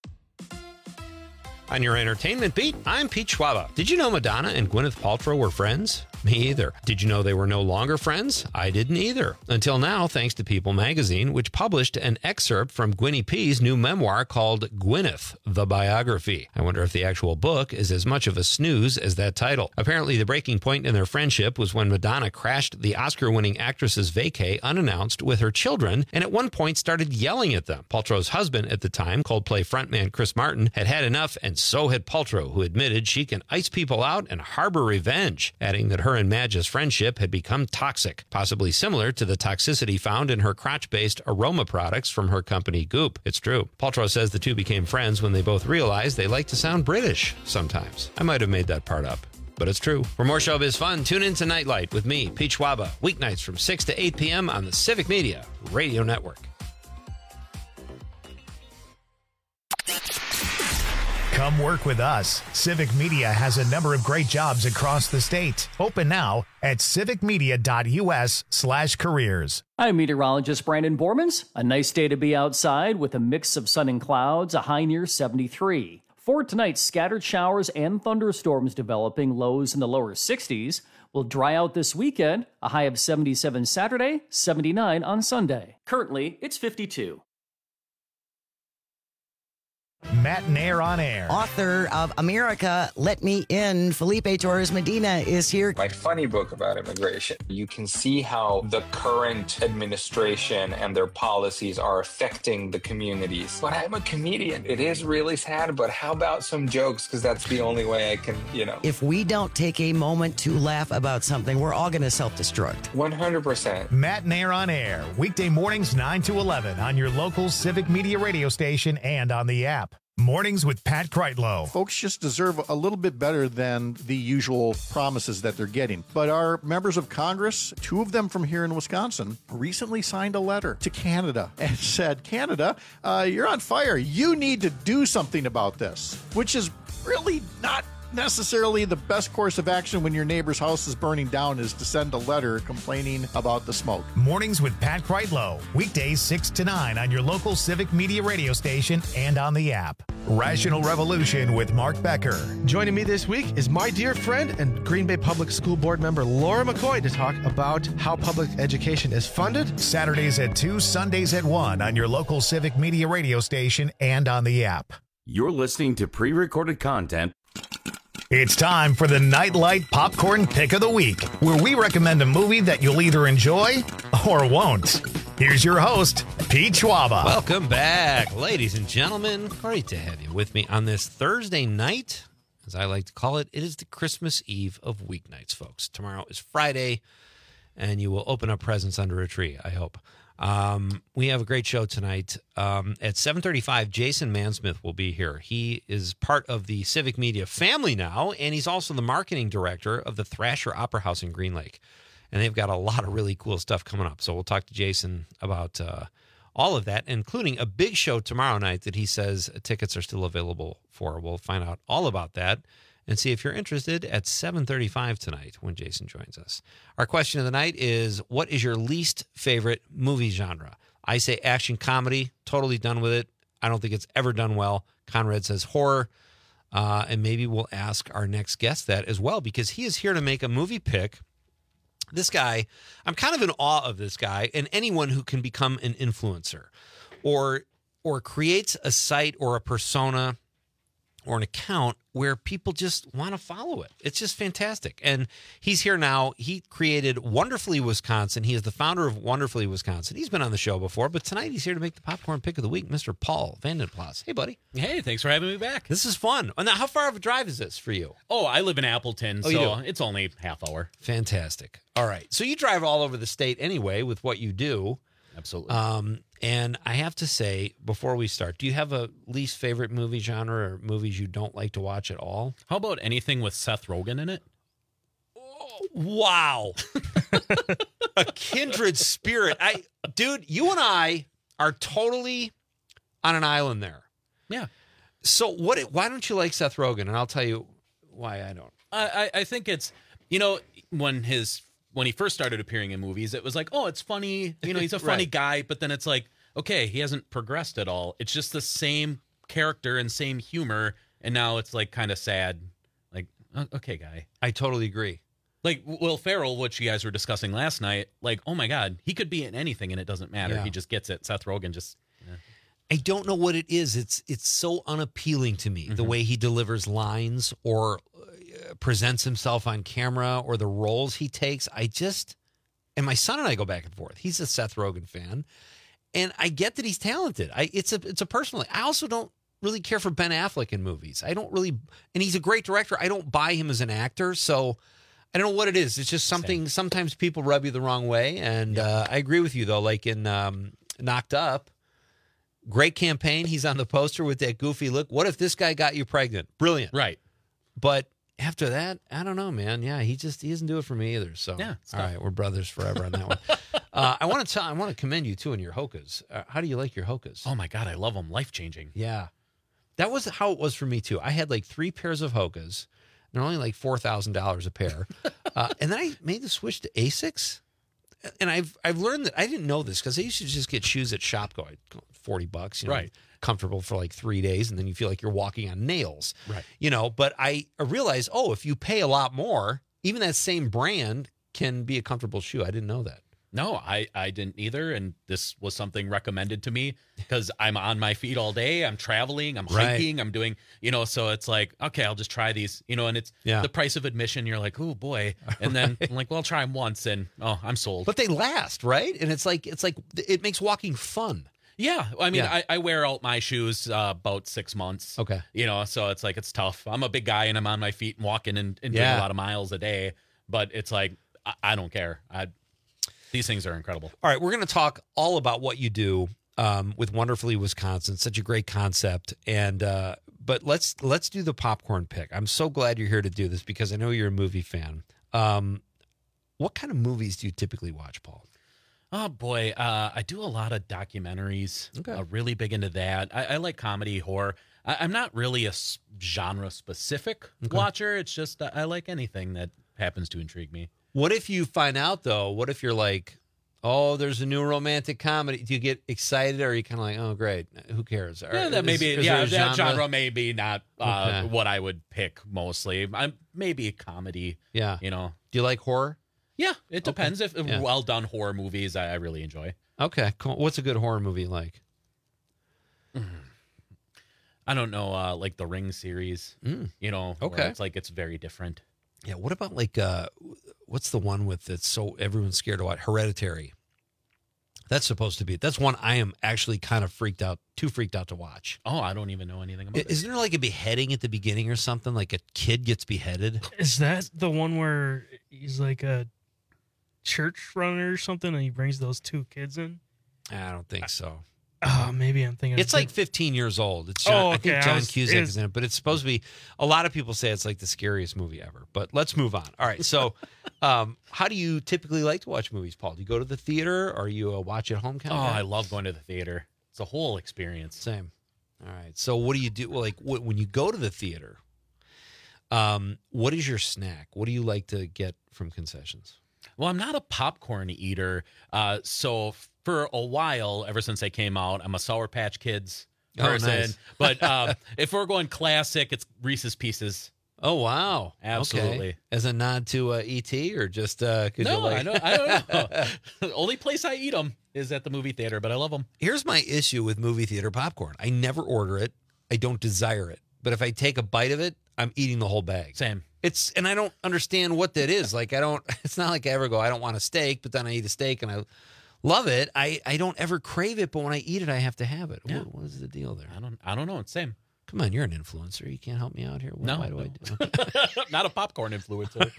On your entertainment beat, I'm Pete Schwaba. Did you know Madonna and Gwyneth Paltrow were friends? Me either. Did you know they were no longer friends? I didn't either. Until now, thanks to People magazine, which published an excerpt from Gwynnie P's new memoir called Gwyneth, the Biography. I wonder if the actual book is as much of a snooze as that title. Apparently, the breaking point in their friendship was when Madonna crashed the Oscar-winning actress's vacay unannounced with her children, and at one point started yelling at them. Paltrow's husband at the time, Coldplay frontman Chris Martin, had had enough, and so had Paltrow, who admitted she can ice people out and harbor revenge, adding that her and Madge's friendship had become toxic, possibly similar to the toxicity found in her crotch-based aroma products from her company Goop. It's true. Paltrow says the two became friends when they both realized they like to sound British sometimes. I might have made that part up, but it's true. For more showbiz fun, tune in to Nightlight with me, Pete Schwaba, weeknights from 6 to 8 p.m. on the Civic Media Radio Network. Come work with us. Civic Media has a number of great jobs across the state. Open now at civicmedia.us/careers. I'm meteorologist Brandon Bormans. A nice day to be outside with a mix of sun and clouds, a high near 73. For tonight, scattered showers and thunderstorms developing, lows in the lower 60s. Will dry out this weekend, a high of 77 Saturday, 79 on Sunday. Currently, it's 52. Matt Nair on air. Author of America, Let Me In, Felipe Torres Medina is here. My funny book about immigration. You can see how the current administration and their policies are affecting the communities. But I'm a comedian. It is really sad, but how about some jokes? Because that's the only way I can, If we don't take a moment to laugh about something, we're all going to self-destruct. 100%. Matt Nair on air. Weekday mornings 9 to 11 on your local Civic Media radio station and on the app. Mornings with Pat Kreitlow. Folks just deserve a little bit better than the usual promises that they're getting. But our members of Congress, two of them from here in Wisconsin, recently signed a letter to Canada and said, Canada, you're on fire. You need to do something about this, which is really not necessarily the best course of action when your neighbor's house is burning down, is to send a letter complaining about the smoke. Mornings with Pat Kreitlow. Weekdays 6 to 9 on your local Civic Media radio station and on the app. Rational Revolution with Mark Becker. Joining me this week is my dear friend and Green Bay Public School Board member Laura McCoy to talk about how public education is funded. Saturdays at 2, Sundays at 1 on your local Civic Media radio station and on the app. You're listening to pre-recorded content. It's time for the Nightlight Popcorn Pick of the Week, where we recommend a movie that you'll either enjoy or won't. Here's your host, Pete Schwaba. Welcome back, ladies and gentlemen. Great to have you with me on this Thursday night. As I like to call it, it is the Christmas Eve of weeknights, folks. Tomorrow is Friday, and you will open up presents under a tree, I hope. We have a great show tonight. At 7:35, Jason Mansmith will be here. He is part of the Civic Media family now, and he's also the marketing director of the Thrasher Opera House in Green Lake. And they've got a lot of really cool stuff coming up. So we'll talk to Jason about all of that, including a big show tomorrow night that he says tickets are still available for. We'll find out all about that and see if you're interested at 7:35 tonight when Jason joins us. Our question of the night is, what is your least favorite movie genre? I say action comedy, totally done with it. I don't think it's ever done well. Conrad says horror. And maybe we'll ask our next guest that as well, because he is here to make a movie pick. This guy, I'm kind of in awe of this guy and anyone who can become an influencer or creates a site or a persona or an account where people just want to follow it. It's just fantastic. And he's here now. He created Wonderfully Wisconsin. He is the founder of Wonderfully Wisconsin. He's been on the show before, but tonight he's here to make the popcorn pick of the week, Mr. Paul Vandenplas. Hey, buddy. Hey, thanks for having me back. This is fun. Now, how far of a drive is this for you? Oh, I live in Appleton, you so do? it's only half hour. Fantastic. All right. So you drive all over the state anyway with what you do. Absolutely. And I have to say, before we start, do you have a least favorite movie genre or movies you don't like to watch at all? How about anything with Seth Rogen in it? Wow. A kindred spirit. Dude, you and I are totally on an island there. Yeah. So why don't you like Seth Rogen? And I'll tell you why I don't. I think it's, when he first started appearing in movies, it was like, oh, it's funny. He's a funny Right. guy. But then it's like, okay, he hasn't progressed at all. It's just the same character and same humor. And now it's like kind of sad. Like, okay, guy. I totally agree. Like Will Ferrell, which you guys were discussing last night. Like, oh my God, he could be in anything and it doesn't matter. Yeah. He just gets it. Seth Rogen just... I don't know what it is. It's so unappealing to me, the way he delivers lines or presents himself on camera or the roles he takes. And my son and I go back and forth. He's a Seth Rogen fan, and I get that he's talented. It's a personal thing. I also don't really care for Ben Affleck in movies. I don't really, and he's a great director. I don't buy him as an actor, so I don't know what it is. It's just something. Same. Sometimes people rub you the wrong way, and I agree with you though. Like in Knocked Up. Great campaign. He's on the poster with that goofy look. What if this guy got you pregnant? Brilliant. Right. But after that, I don't know, man. Yeah, he doesn't do it for me either. So, Yeah, all right, we're brothers forever on that one. I want to commend you too on your Hokas. How do you like your Hokas? Oh my God, I love them. Life-changing. Yeah. That was how it was for me too. I had like 3 pairs of Hokas. They're only like $4,000 a pair. And then I made the switch to Asics. And I've learned that I didn't know this because I used to just get shoes at Shopko, $40, Right. comfortable for like 3 days, and then you feel like you're walking on nails, Right. But I realized, if you pay a lot more, even that same brand can be a comfortable shoe. I didn't know that. No, I didn't either. And this was something recommended to me because I'm on my feet all day. I'm traveling, I'm hiking, I'm doing, so it's like, okay, I'll just try these, and it's the price of admission. You're like, oh boy. And then I'm like, well, I'll try them once and I'm sold. But they last, right? And it's like it makes walking fun. Yeah. I mean, Yeah. I wear out my shoes about 6 months. Okay. So it's like, it's tough. I'm a big guy and I'm on my feet and walking and doing a lot of miles a day, but it's like, I don't care. These things are incredible. All right, we're going to talk all about what you do with Wonderfully Wisconsin. Such a great concept, and but let's do the popcorn pick. I'm so glad you're here to do this because I know you're a movie fan. What kind of movies do you typically watch, Paul? Oh boy, I do a lot of documentaries. Okay. Really big into that. I like comedy, horror. I'm not really a genre specific watcher. It's just I like anything that happens to intrigue me. What if you find out though? What if you're like, Oh, there's a new romantic comedy. Do you get excited, or are you kind of like, oh, great, who cares? Yeah, that maybe. That genre maybe not what I would pick mostly. Maybe a comedy. Yeah, you know. Do you like horror? Yeah, it depends. If well done horror movies, I really enjoy. Okay, cool. What's a good horror movie like? I don't know, like the Ring series. You know, okay, it's like it's very different. Yeah. What about like what's the one with it's so everyone's scared to watch? Hereditary. That's supposed to be. That's one I am actually kind of too freaked out to watch. Oh, I don't even know anything about it. Isn't there like a beheading at the beginning or something? Like a kid gets beheaded? Is that the one where he's like a church runner or something and he brings those 2 kids in? I don't think so. Oh, maybe I'm thinking. It's like 15 years old. It's John, I think John Cusack is in it, but it's supposed to be. A lot of people say it's like the scariest movie ever. But let's move on. All right. So, how do you typically like to watch movies, Paul? Do you go to the theater, or are you a watch at home kind of guy? I love going to the theater. It's a whole experience. Same. All right. So, what do you do? Like when you go to the theater? What is your snack? What do you like to get from concessions? Well, I'm not a popcorn eater, so for a while, ever since they came out, I'm a Sour Patch Kids person. Oh, nice. But if we're going classic, it's Reese's Pieces. Oh, wow. Absolutely. Okay. As a nod to E.T. or just I don't know. The only place I eat them is at the movie theater, but I love them. Here's my issue with movie theater popcorn. I never order it. I don't desire it. But if I take a bite of it, I'm eating the whole bag. Same. And I don't understand what that is. Like, it's not like I ever go, I don't want a steak, but then I eat a steak and I love it. I don't ever crave it, but when I eat it, I have to have it. Yeah. What is the deal there? I don't know. It's same. Come on, you're an influencer. You can't help me out here. Why do I do? Not a popcorn influencer.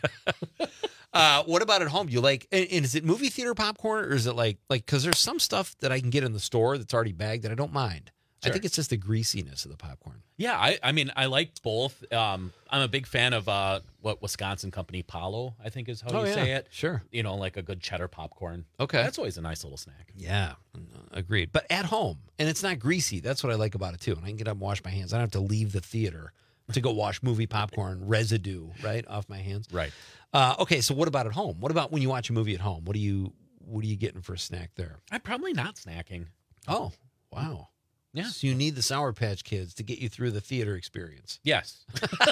What about at home? Do you like, and is it movie theater popcorn, or is it like, because there's some stuff that I can get in the store that's already bagged that I don't mind. Sure. I think it's just the greasiness of the popcorn. Yeah, I mean, I like both. I'm a big fan of what Wisconsin company, Palo, I think is how you say it. Sure. You know, like a good cheddar popcorn. Okay. That's always a nice little snack. Yeah, agreed. But at home, and it's not greasy. That's what I like about it, too. And I can get up and wash my hands. I don't have to leave the theater to go wash movie popcorn residue, right, off my hands. Right. Okay, so what about at home? What about when you watch a movie at home? What are you getting for a snack there? I'm probably not snacking. Oh, wow. Yeah. So you need the Sour Patch Kids to get you through the theater experience. Yes.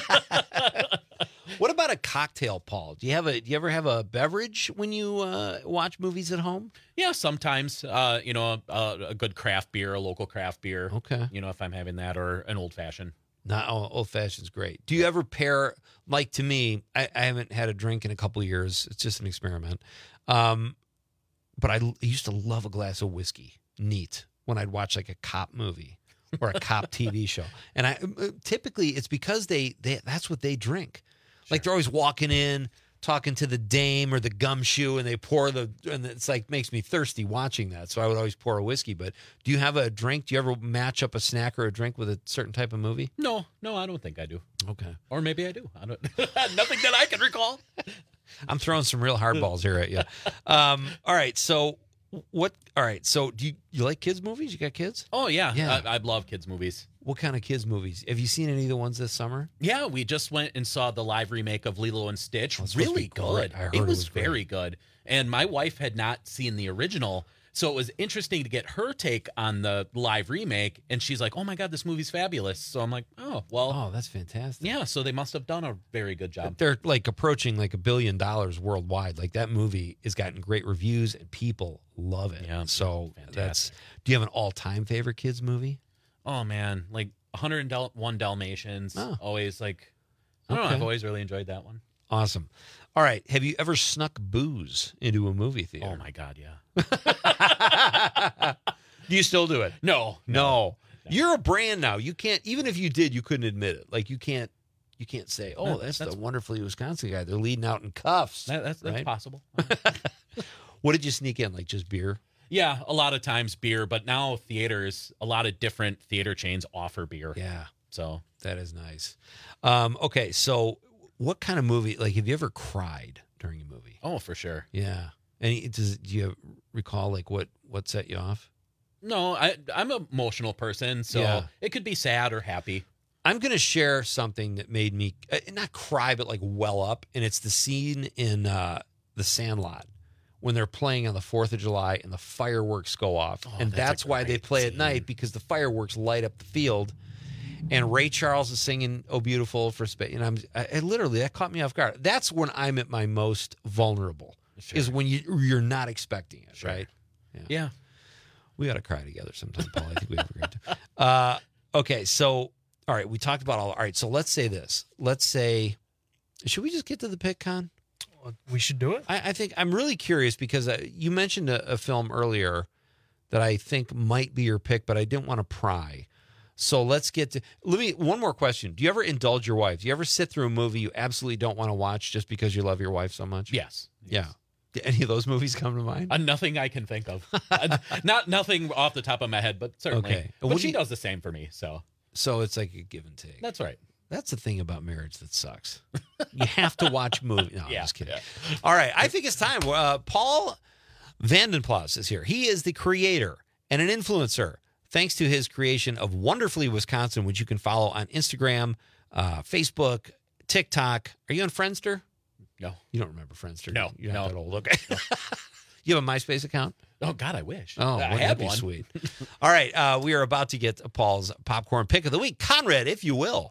What about a cocktail, Paul? Do you ever have a beverage when you watch movies at home? Yeah, sometimes. You know, a good craft beer, a local craft beer. Okay. You know, if I'm having that, or an old fashioned. Old fashioned's great. Do you ever pair, like to me, I haven't had a drink in a couple of years. It's just an experiment. But I used to love a glass of whiskey, neat, when I'd watch like a cop movie or a cop TV show. And I typically it's because they that's what they drink. Sure. Like they're always walking in, talking to the dame or the gumshoe, and they pour and it's like makes me thirsty watching that. So I would always pour a whiskey. But do you have a drink? Do you ever match up a snack or a drink with a certain type of movie? No, I don't think I do. Okay. Or maybe I do. I don't nothing that I can recall. I'm throwing some real hardballs here at you. All right, so so do you like kids movies? You got kids? Oh yeah. I love kids movies. What kind of kids movies? Have you seen any of the ones this summer? Yeah, we just went and saw the live remake of Lilo and Stitch. Really good. I heard it was very good. And my wife had not seen the original, so it was interesting to get her take on the live remake. And she's like, "Oh my God, this movie's fabulous!" So I'm like, "Oh well, oh that's fantastic." Yeah, so they must have done a very good job. They're like approaching like $1 billion worldwide. Like that movie has gotten great reviews and people love it. Yeah, so fantastic. Do you have an all-time favorite kids movie? Oh man, like 101 Dalmatians. Oh. Always like, I don't know. I've always really enjoyed that one. Awesome. All right. Have you ever snuck booze into a movie theater? Oh my God, yeah. Do you still do it? No. You're a brand now. You can't, even if you did, you couldn't admit it. Like you can't say, "Oh, that's the wonderfully Wisconsin guy. They're leading out in cuffs." That's right? possible. What did you sneak in? Like just beer? Yeah, a lot of times beer, but now theaters, a lot of different theater chains offer beer. Yeah. So that is nice. Okay, so what kind of movie, like have you ever cried during a movie? Oh, for sure. Yeah. And do you recall like what set you off? No, I'm an emotional person, so it could be sad or happy. I'm going to share something that made me not cry, but like well up, and it's the scene in The Sandlot when they're playing on the 4th of July and the fireworks go off. And that's why they play at night, because the fireworks light up the field. And Ray Charles is singing "Oh Beautiful" for space. And I literally, that caught me off guard. That's when I'm at my most vulnerable, is when you're not expecting it, right? Yeah. We ought to cry together sometime, Paul. I think we have a great time. Okay, so, all right, we talked about all right, so let's say this. Let's say, should we just get to the pick, Con? We should do it. I think I'm really curious because you mentioned a film earlier that I think might be your pick, but I didn't want to pry. So let's get to one more question. Do you ever indulge your wife? Do you ever sit through a movie you absolutely don't want to watch just because you love your wife so much? Yes. Yeah. Did any of those movies come to mind? Nothing I can think of. Nothing off the top of my head, but certainly. Okay. But she does the same for me. So it's like a give and take. That's right. That's the thing about marriage that sucks. You have to watch movies. No, I'm just kidding. Yeah. All right. I think it's time. Paul Vandenplas is here. He is the creator and an influencer, thanks to his creation of Wonderfully Wisconsin, which you can follow on Instagram, Facebook, TikTok. Are you on Friendster? No. You don't remember Friendster? No. You're not that old. Okay. No. You have a MySpace account? Oh, God, I wish. Oh, I that'd be sweet. All right. We are about to get Paul's popcorn pick of the week. Conrad, if you will.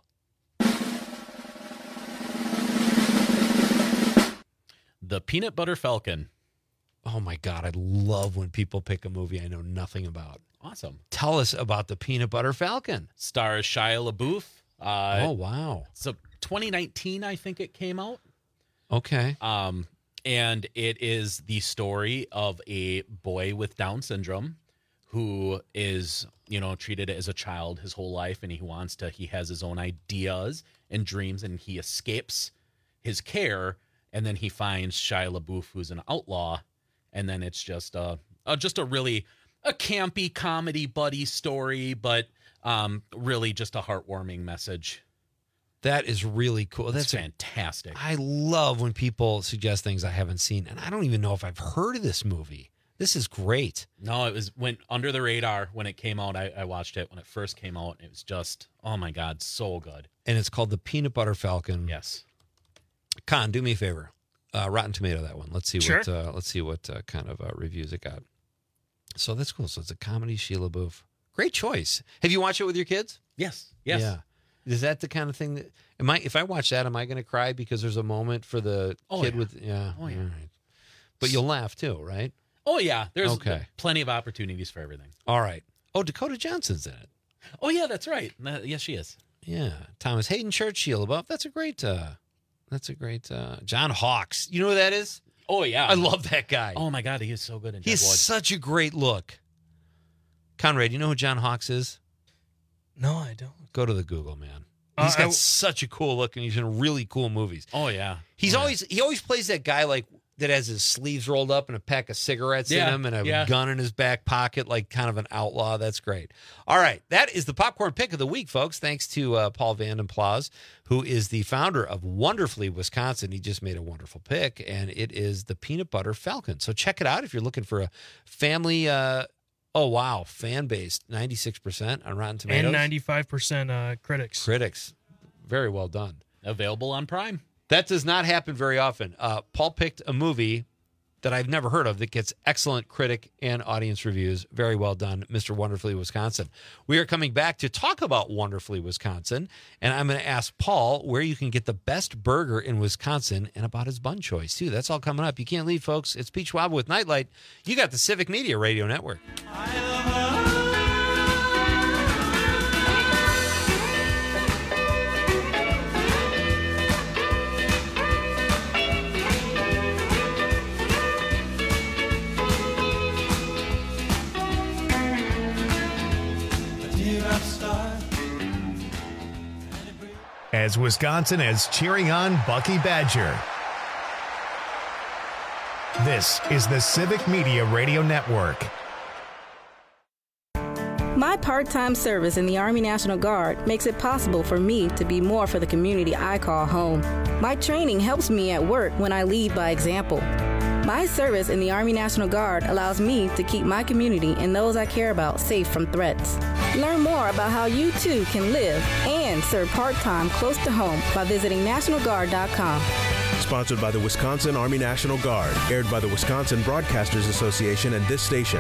The Peanut Butter Falcon. Oh, my God. I love when people pick a movie I know nothing about. Awesome. Tell us about the Peanut Butter Falcon. Stars Shia LaBeouf. Oh, wow. So 2019, I think it came out. Okay. And it is the story of a boy with Down syndrome who is, treated as a child his whole life, and he has his own ideas and dreams, and he escapes his care, and then he finds Shia LaBeouf, who's an outlaw, and then it's just a really a campy comedy buddy story, but really just a heartwarming message. That is really cool. That's fantastic. I love when people suggest things I haven't seen, and I don't even know if I've heard of this movie. This is great. No, went under the radar when it came out. I watched it when it first came out. It was just, oh my God, so good. And it's called The Peanut Butter Falcon. Yes. Con, do me a favor. Rotten Tomato, that one. Let's see sure. what kind of reviews it got. So that's cool. So it's a comedy, Shia LaBeouf. Great choice. Have you watched it with your kids? Yes. Yeah. Is that the kind of thing that if I watch that, am I going to cry because there's a moment for the kid with yeah? Oh yeah. Right. But you'll laugh too, right? Oh yeah. There's plenty of opportunities for everything. All right. Oh, Dakota Johnson's in it. Oh yeah, that's right. Yes, she is. Yeah. Thomas Hayden Church, Shia LaBeouf. That's a great John Hawkes. You know who that is? Oh yeah. I love that guy. Oh my God, he is so good in He's Deadwood. Such a great look. Conrad, you know who John Hawkes is? No, I don't. Go to the Google, man. He's got such a cool look, and he's in really cool movies. Oh yeah. He always plays that guy like that has his sleeves rolled up and a pack of cigarettes in him and a gun in his back pocket, like kind of an outlaw. That's great. All right, that is the popcorn pick of the week, folks. Thanks to Paul Vandenplas, who is the founder of Wonderfully Wisconsin. He just made a wonderful pick, and it is the Peanut Butter Falcon. So check it out if you're looking for a family. Oh, wow. Fan base, 96% on Rotten Tomatoes. And 95% critics. Critics. Very well done. Available on Prime. That does not happen very often. Paul picked a movie that I've never heard of that gets excellent critic and audience reviews. Very well done, Mr. Wonderfully Wisconsin. We are coming back to talk about Wonderfully Wisconsin, and I'm going to ask Paul where you can get the best burger in Wisconsin and about his bun choice, too. That's all coming up. You can't leave, folks. It's Pete Schwab with Nightlight. You got the Civic Media Radio Network. As Wisconsin is cheering on Bucky Badger. This is the Civic Media Radio Network. My part-time service in the Army National Guard makes it possible for me to be more for the community I call home. My training helps me at work when I lead by example. My service in the Army National Guard allows me to keep my community and those I care about safe from threats. Learn more about how you too can live and serve part-time close to home by visiting NationalGuard.com. Sponsored by the Wisconsin Army National Guard. Aired by the Wisconsin Broadcasters Association and this station.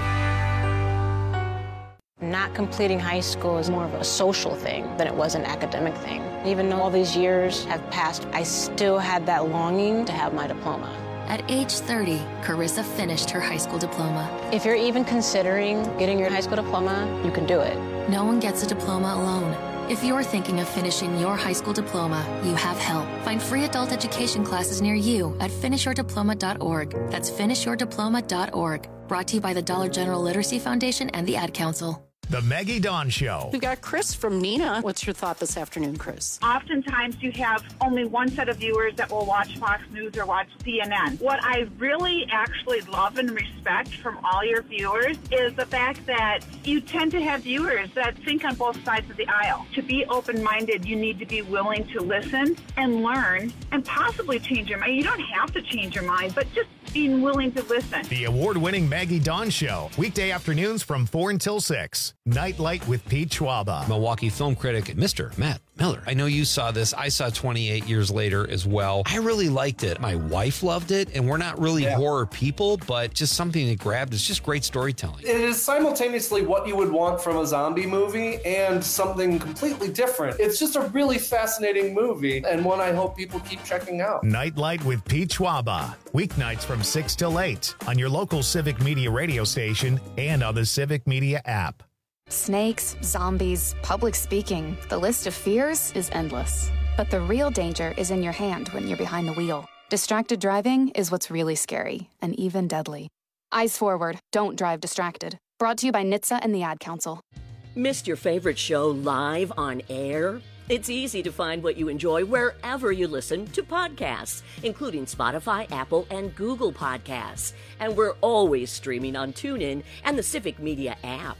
Not completing high school is more of a social thing than it was an academic thing. Even though all these years have passed, I still had that longing to have my diploma. At age 30, Carissa finished her high school diploma. If you're even considering getting your high school diploma, you can do it. No one gets a diploma alone. If you're thinking of finishing your high school diploma, you have help. Find free adult education classes near you at finishyourdiploma.org. That's finishyourdiploma.org. Brought to you by the Dollar General Literacy Foundation and the Ad Council. The Maggie Dawn Show. We've got Chris from Neenah. What's your thought this afternoon, Chris? Oftentimes you have only one set of viewers that will watch Fox News or watch CNN. What I really actually love and respect from all your viewers is the fact that you tend to have viewers that think on both sides of the aisle. To be open-minded, you need to be willing to listen and learn and possibly change your mind. You don't have to change your mind, but just being willing to listen. The award-winning Maggie Dawn Show. Weekday afternoons from 4 until 6. Nightlight with Pete Schwaba. Milwaukee film critic, Mr. Matt Miller. I know you saw this. I saw 28 Years Later as well. I really liked it. My wife loved it, and we're not really horror people, but just something that grabbed. It's just great storytelling. It is simultaneously what you would want from a zombie movie and something completely different. It's just a really fascinating movie, and one I hope people keep checking out. Nightlight with Pete Schwaba. Weeknights from 6 till 8 on your local Civic Media radio station and on the Civic Media app. Snakes, zombies, public speaking. The list of fears is endless. But the real danger is in your hand when you're behind the wheel. Distracted driving is what's really scary and even deadly. Eyes forward. Don't drive distracted. Brought to you by NHTSA and the Ad Council. Missed your favorite show live on air? It's easy to find what you enjoy wherever you listen to podcasts, including Spotify, Apple, and Google Podcasts. And we're always streaming on TuneIn and the Civic Media app.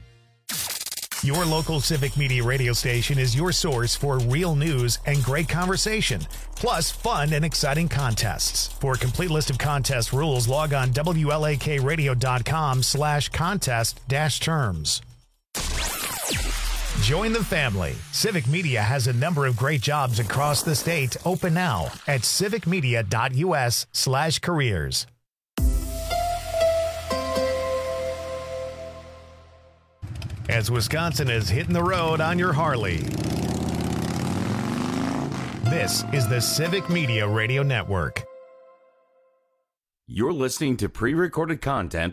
Your local Civic Media radio station is your source for real news and great conversation, plus fun and exciting contests. For a complete list of contest rules, log on WLAKradio.com/contest-terms. Join the family. Civic Media has a number of great jobs across the state open now at civicmedia.us/careers. As Wisconsin is hitting the road on your Harley. This is the Civic Media Radio Network. You're listening to pre-recorded content.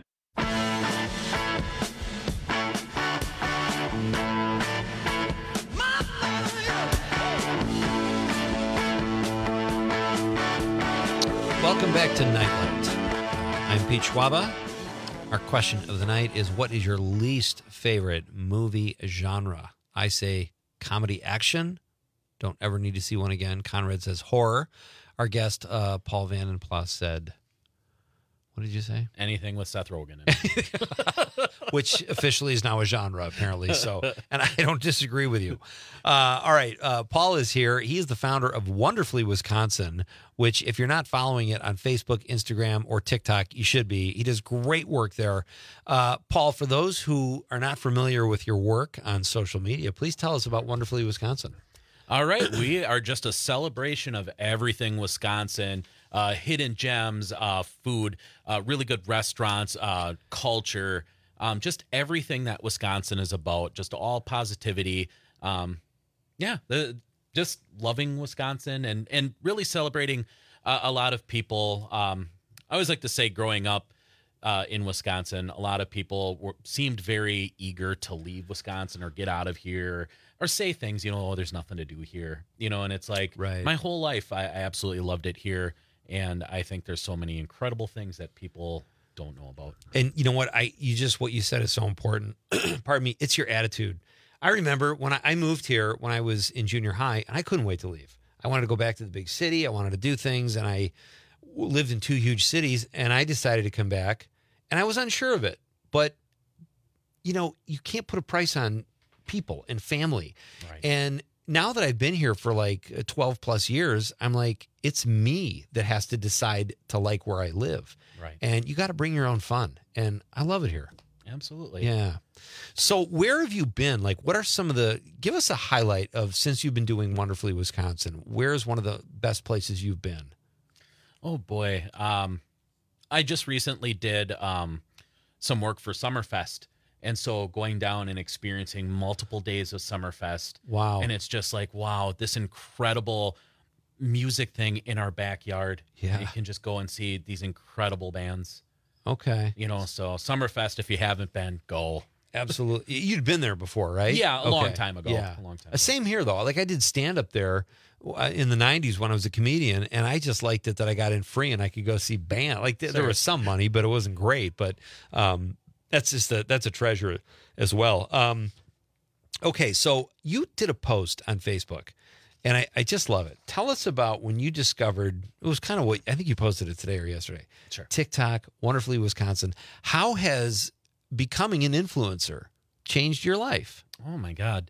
Welcome back to Nightlight. I'm Pete Schwaba. Our question of the night is, what is your least favorite movie genre? I say comedy action. Don't ever need to see one again. Conrad says horror. Our guest, Paul Vandenplas, said, what did you say? Anything with Seth Rogen in it. Which officially is now a genre, apparently. So, and I don't disagree with you. All right. Paul is here. He is the founder of Wonderfully Wisconsin, which if you're not following it on Facebook, Instagram, or TikTok, you should be. He does great work there. Paul, for those who are not familiar with your work on social media, please tell us about Wonderfully Wisconsin. All right. We are just a celebration of everything Wisconsin. Hidden gems, food, really good restaurants, culture, just everything that Wisconsin is about, just all positivity. Just loving Wisconsin and really celebrating a lot of people. I always like to say growing up in Wisconsin, a lot of people seemed very eager to leave Wisconsin or get out of here or say things, oh, there's nothing to do here, and it's like my whole life, I absolutely loved it here. And I think there's so many incredible things that people don't know about. And you know what? What you said is so important. Pardon me. It's your attitude. I remember when I moved here when I was in junior high, and I couldn't wait to leave. I wanted to go back to the big city. I wanted to do things, and I lived in 2 huge cities, and I decided to come back, and I was unsure of it. But, you can't put a price on people and family. Right. And now that I've been here for like 12 plus years, I'm like, it's me that has to decide to like where I live. Right. And you got to bring your own fun. And I love it here. Absolutely. Yeah. So where have you been? Like, what are give us a highlight of since you've been doing Wonderfully Wisconsin. Where's one of the best places you've been? Oh boy. I just recently did some work for Summerfest. And so going down and experiencing multiple days of Summerfest. Wow. And it's just like, wow, this incredible music thing in our backyard. Yeah. You can just go and see these incredible bands. Okay. So Summerfest, if you haven't been, go. Absolutely. You'd been there before, right? Yeah, a long time ago. Yeah. A long time ago. Same here, though. Like, I did stand-up there in the 90s when I was a comedian, and I just liked it that I got in free and I could go see band. Like, there was some money, but it wasn't great. But that's a treasure as well. Okay, so you did a post on Facebook, and I just love it. Tell us about when you discovered, it was kind of what, I think you posted it today or yesterday. Sure. TikTok, Wonderfully Wisconsin. How has becoming an influencer changed your life? Oh my God.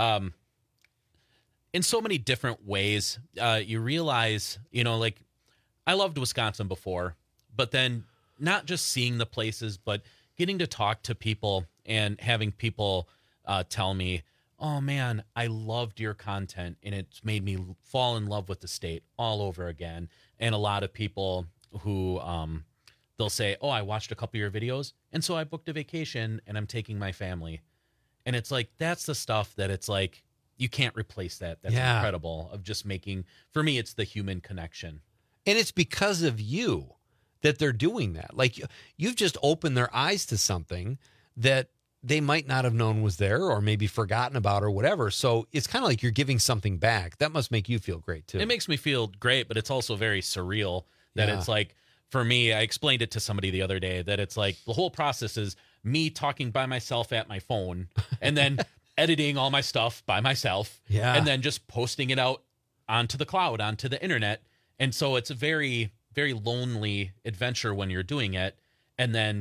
In so many different ways, you realize, like I loved Wisconsin before, but then not just seeing the places, but getting to talk to people and having people tell me, oh man, I loved your content and it's made me fall in love with the state all over again. And a lot of people who, they'll say, oh, I watched a couple of your videos, and so I booked a vacation, and I'm taking my family. And it's like, that's the stuff that it's like, you can't replace that. That's incredible of just making, for me, it's the human connection. And it's because of you that they're doing that. Like, you've just opened their eyes to something that they might not have known was there or maybe forgotten about or whatever. So it's kind of like you're giving something back. That must make you feel great, too. It makes me feel great, but it's also very surreal that it's like, for me, I explained it to somebody the other day that it's like the whole process is me talking by myself at my phone and then editing all my stuff by myself and then just posting it out onto the cloud, onto the internet. And so it's a very, very lonely adventure when you're doing it. And then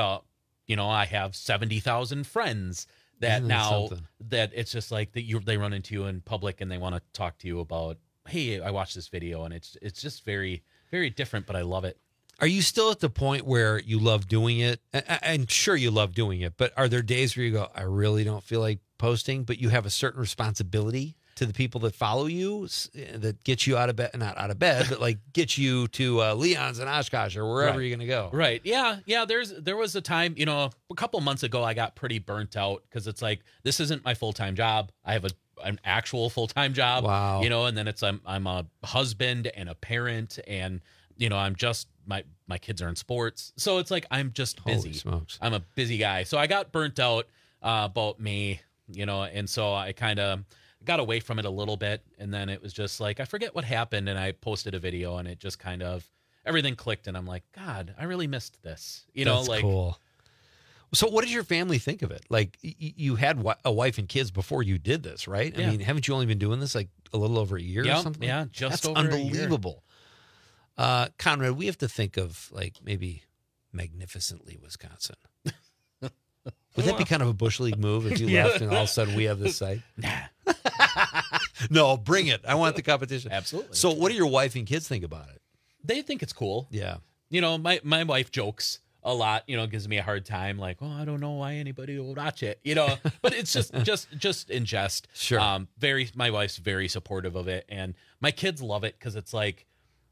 I have 70,000 friends that that it's just like that they run into you in public and they want to talk to you about, hey, I watched this video, and it's just very, very different, but I love it. Are you still at the point where you love doing it? I'm sure you love doing it, but are there days where you go, I really don't feel like posting, but you have a certain responsibility to the people that follow you that get you out of bed, not out of bed, but like get you to Leon's and Oshkosh or wherever you're going to go? Right. Yeah. Yeah. There was a time, a couple months ago, I got pretty burnt out because it's like, this isn't my full-time job. I have an actual full-time job. Wow. And then it's, I'm a husband and a parent, and, I'm just, my kids are in sports. So it's like, I'm just busy. Holy smokes. I'm a busy guy. So I got burnt out about May, and so I kind of got away from it a little bit. And then it was just like, I forget what happened. And I posted a video, and it just kind of, everything clicked. And I'm like, God, I really missed this. That's cool. So what did your family think of it? Like, you had a wife and kids before you did this, right? Yeah. I mean, haven't you only been doing this like a little over a year or something? Yeah, just That's over unbelievable. Conrad, we have to think of like maybe Magnificently Wisconsin. Would that be kind of a Bush League move if you left and all of a sudden we have this site? Nah. No, bring it. I want the competition. Absolutely. So what do your wife and kids think about it? They think it's cool. Yeah. My wife jokes a lot, gives me a hard time. Like, oh, I don't know why anybody will watch it, but it's just in jest. Sure. My wife's very supportive of it. And my kids love it because it's like,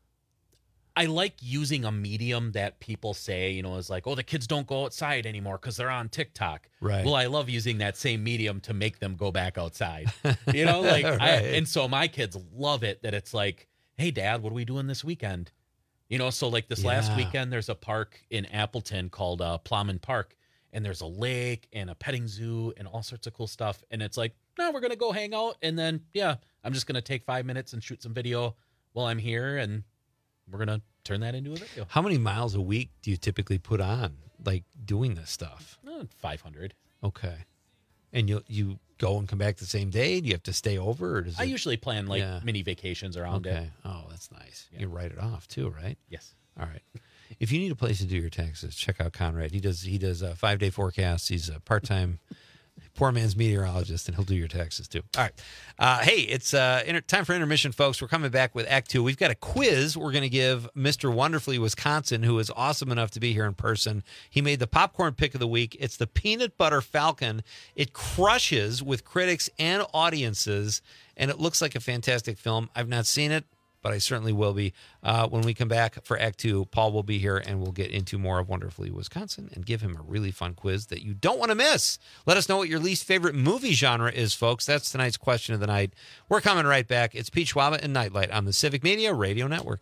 I like using a medium that people say, is like, oh, the kids don't go outside anymore because they're on TikTok. Right. Well, I love using that same medium to make them go back outside. Right. And so my kids love it that it's like, hey, Dad, what are we doing this weekend? So like this last weekend, there's a park in Appleton called Plowman Park, and there's a lake and a petting zoo and all sorts of cool stuff. And it's like, no, we're going to go hang out. And then, I'm just going to take 5 minutes and shoot some video while I'm here. And we're going to turn that into a video. How many miles a week do you typically put on, like, doing this stuff? 500. Okay. And you go and come back the same day? Do you have to stay over? Or I usually plan, mini vacations around it. Oh, that's nice. Yeah. You write it off, too, right? Yes. All right. If you need a place to do your taxes, check out Conrad. He does 5-day forecasts. He's a part-time poor man's meteorologist, and he'll do your taxes too. All right. Hey, it's time for intermission, folks. We're coming back with Act 2. We've got a quiz we're going to give Mr. Wonderfully Wisconsin, who is awesome enough to be here in person. He made the popcorn pick of the week. It's the Peanut Butter Falcon. It crushes with critics and audiences, and it looks like a fantastic film. I've not seen it. but I certainly will be. When we come back for Act 2, Paul will be here, and we'll get into more of Wonderfully Wisconsin and give him a really fun quiz that you don't want to miss. Let us know what your least favorite movie genre is, folks. That's tonight's question of the night. We're coming right back. It's Pete Schwaba and Nightlight on the Civic Media Radio Network.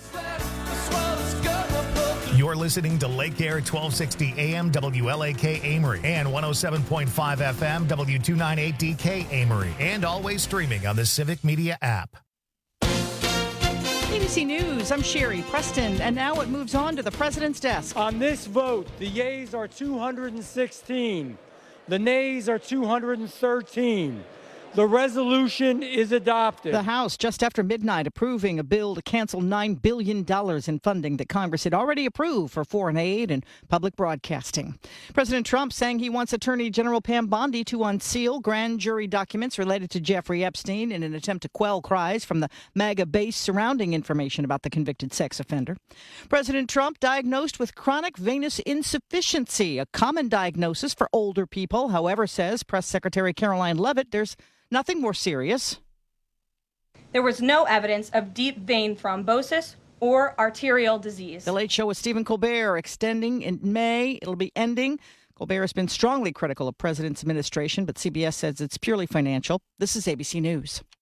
You're listening to Lake Air 1260 AM WLAK Amory and 107.5 FM W298DK Amory, and always streaming on the Civic Media app. ABC News, I'm Sherry Preston, and now it moves on to the president's desk. On this vote, the yeas are 216. The nays are 213. The resolution is adopted. The House, just after midnight, approving a bill to cancel $9 billion in funding that Congress had already approved for foreign aid and public broadcasting. President Trump saying he wants Attorney General Pam Bondi to unseal grand jury documents related to Jeffrey Epstein in an attempt to quell cries from the MAGA base surrounding information about the convicted sex offender. President Trump diagnosed with chronic venous insufficiency, a common diagnosis for older people. However, says Press Secretary Caroline Leavitt, there's nothing more serious. There was no evidence of deep vein thrombosis or arterial disease. The Late Show with Stephen Colbert extending in May. It'll be ending. Colbert has been strongly critical of President's administration, but CBS says it's purely financial. This is ABC News.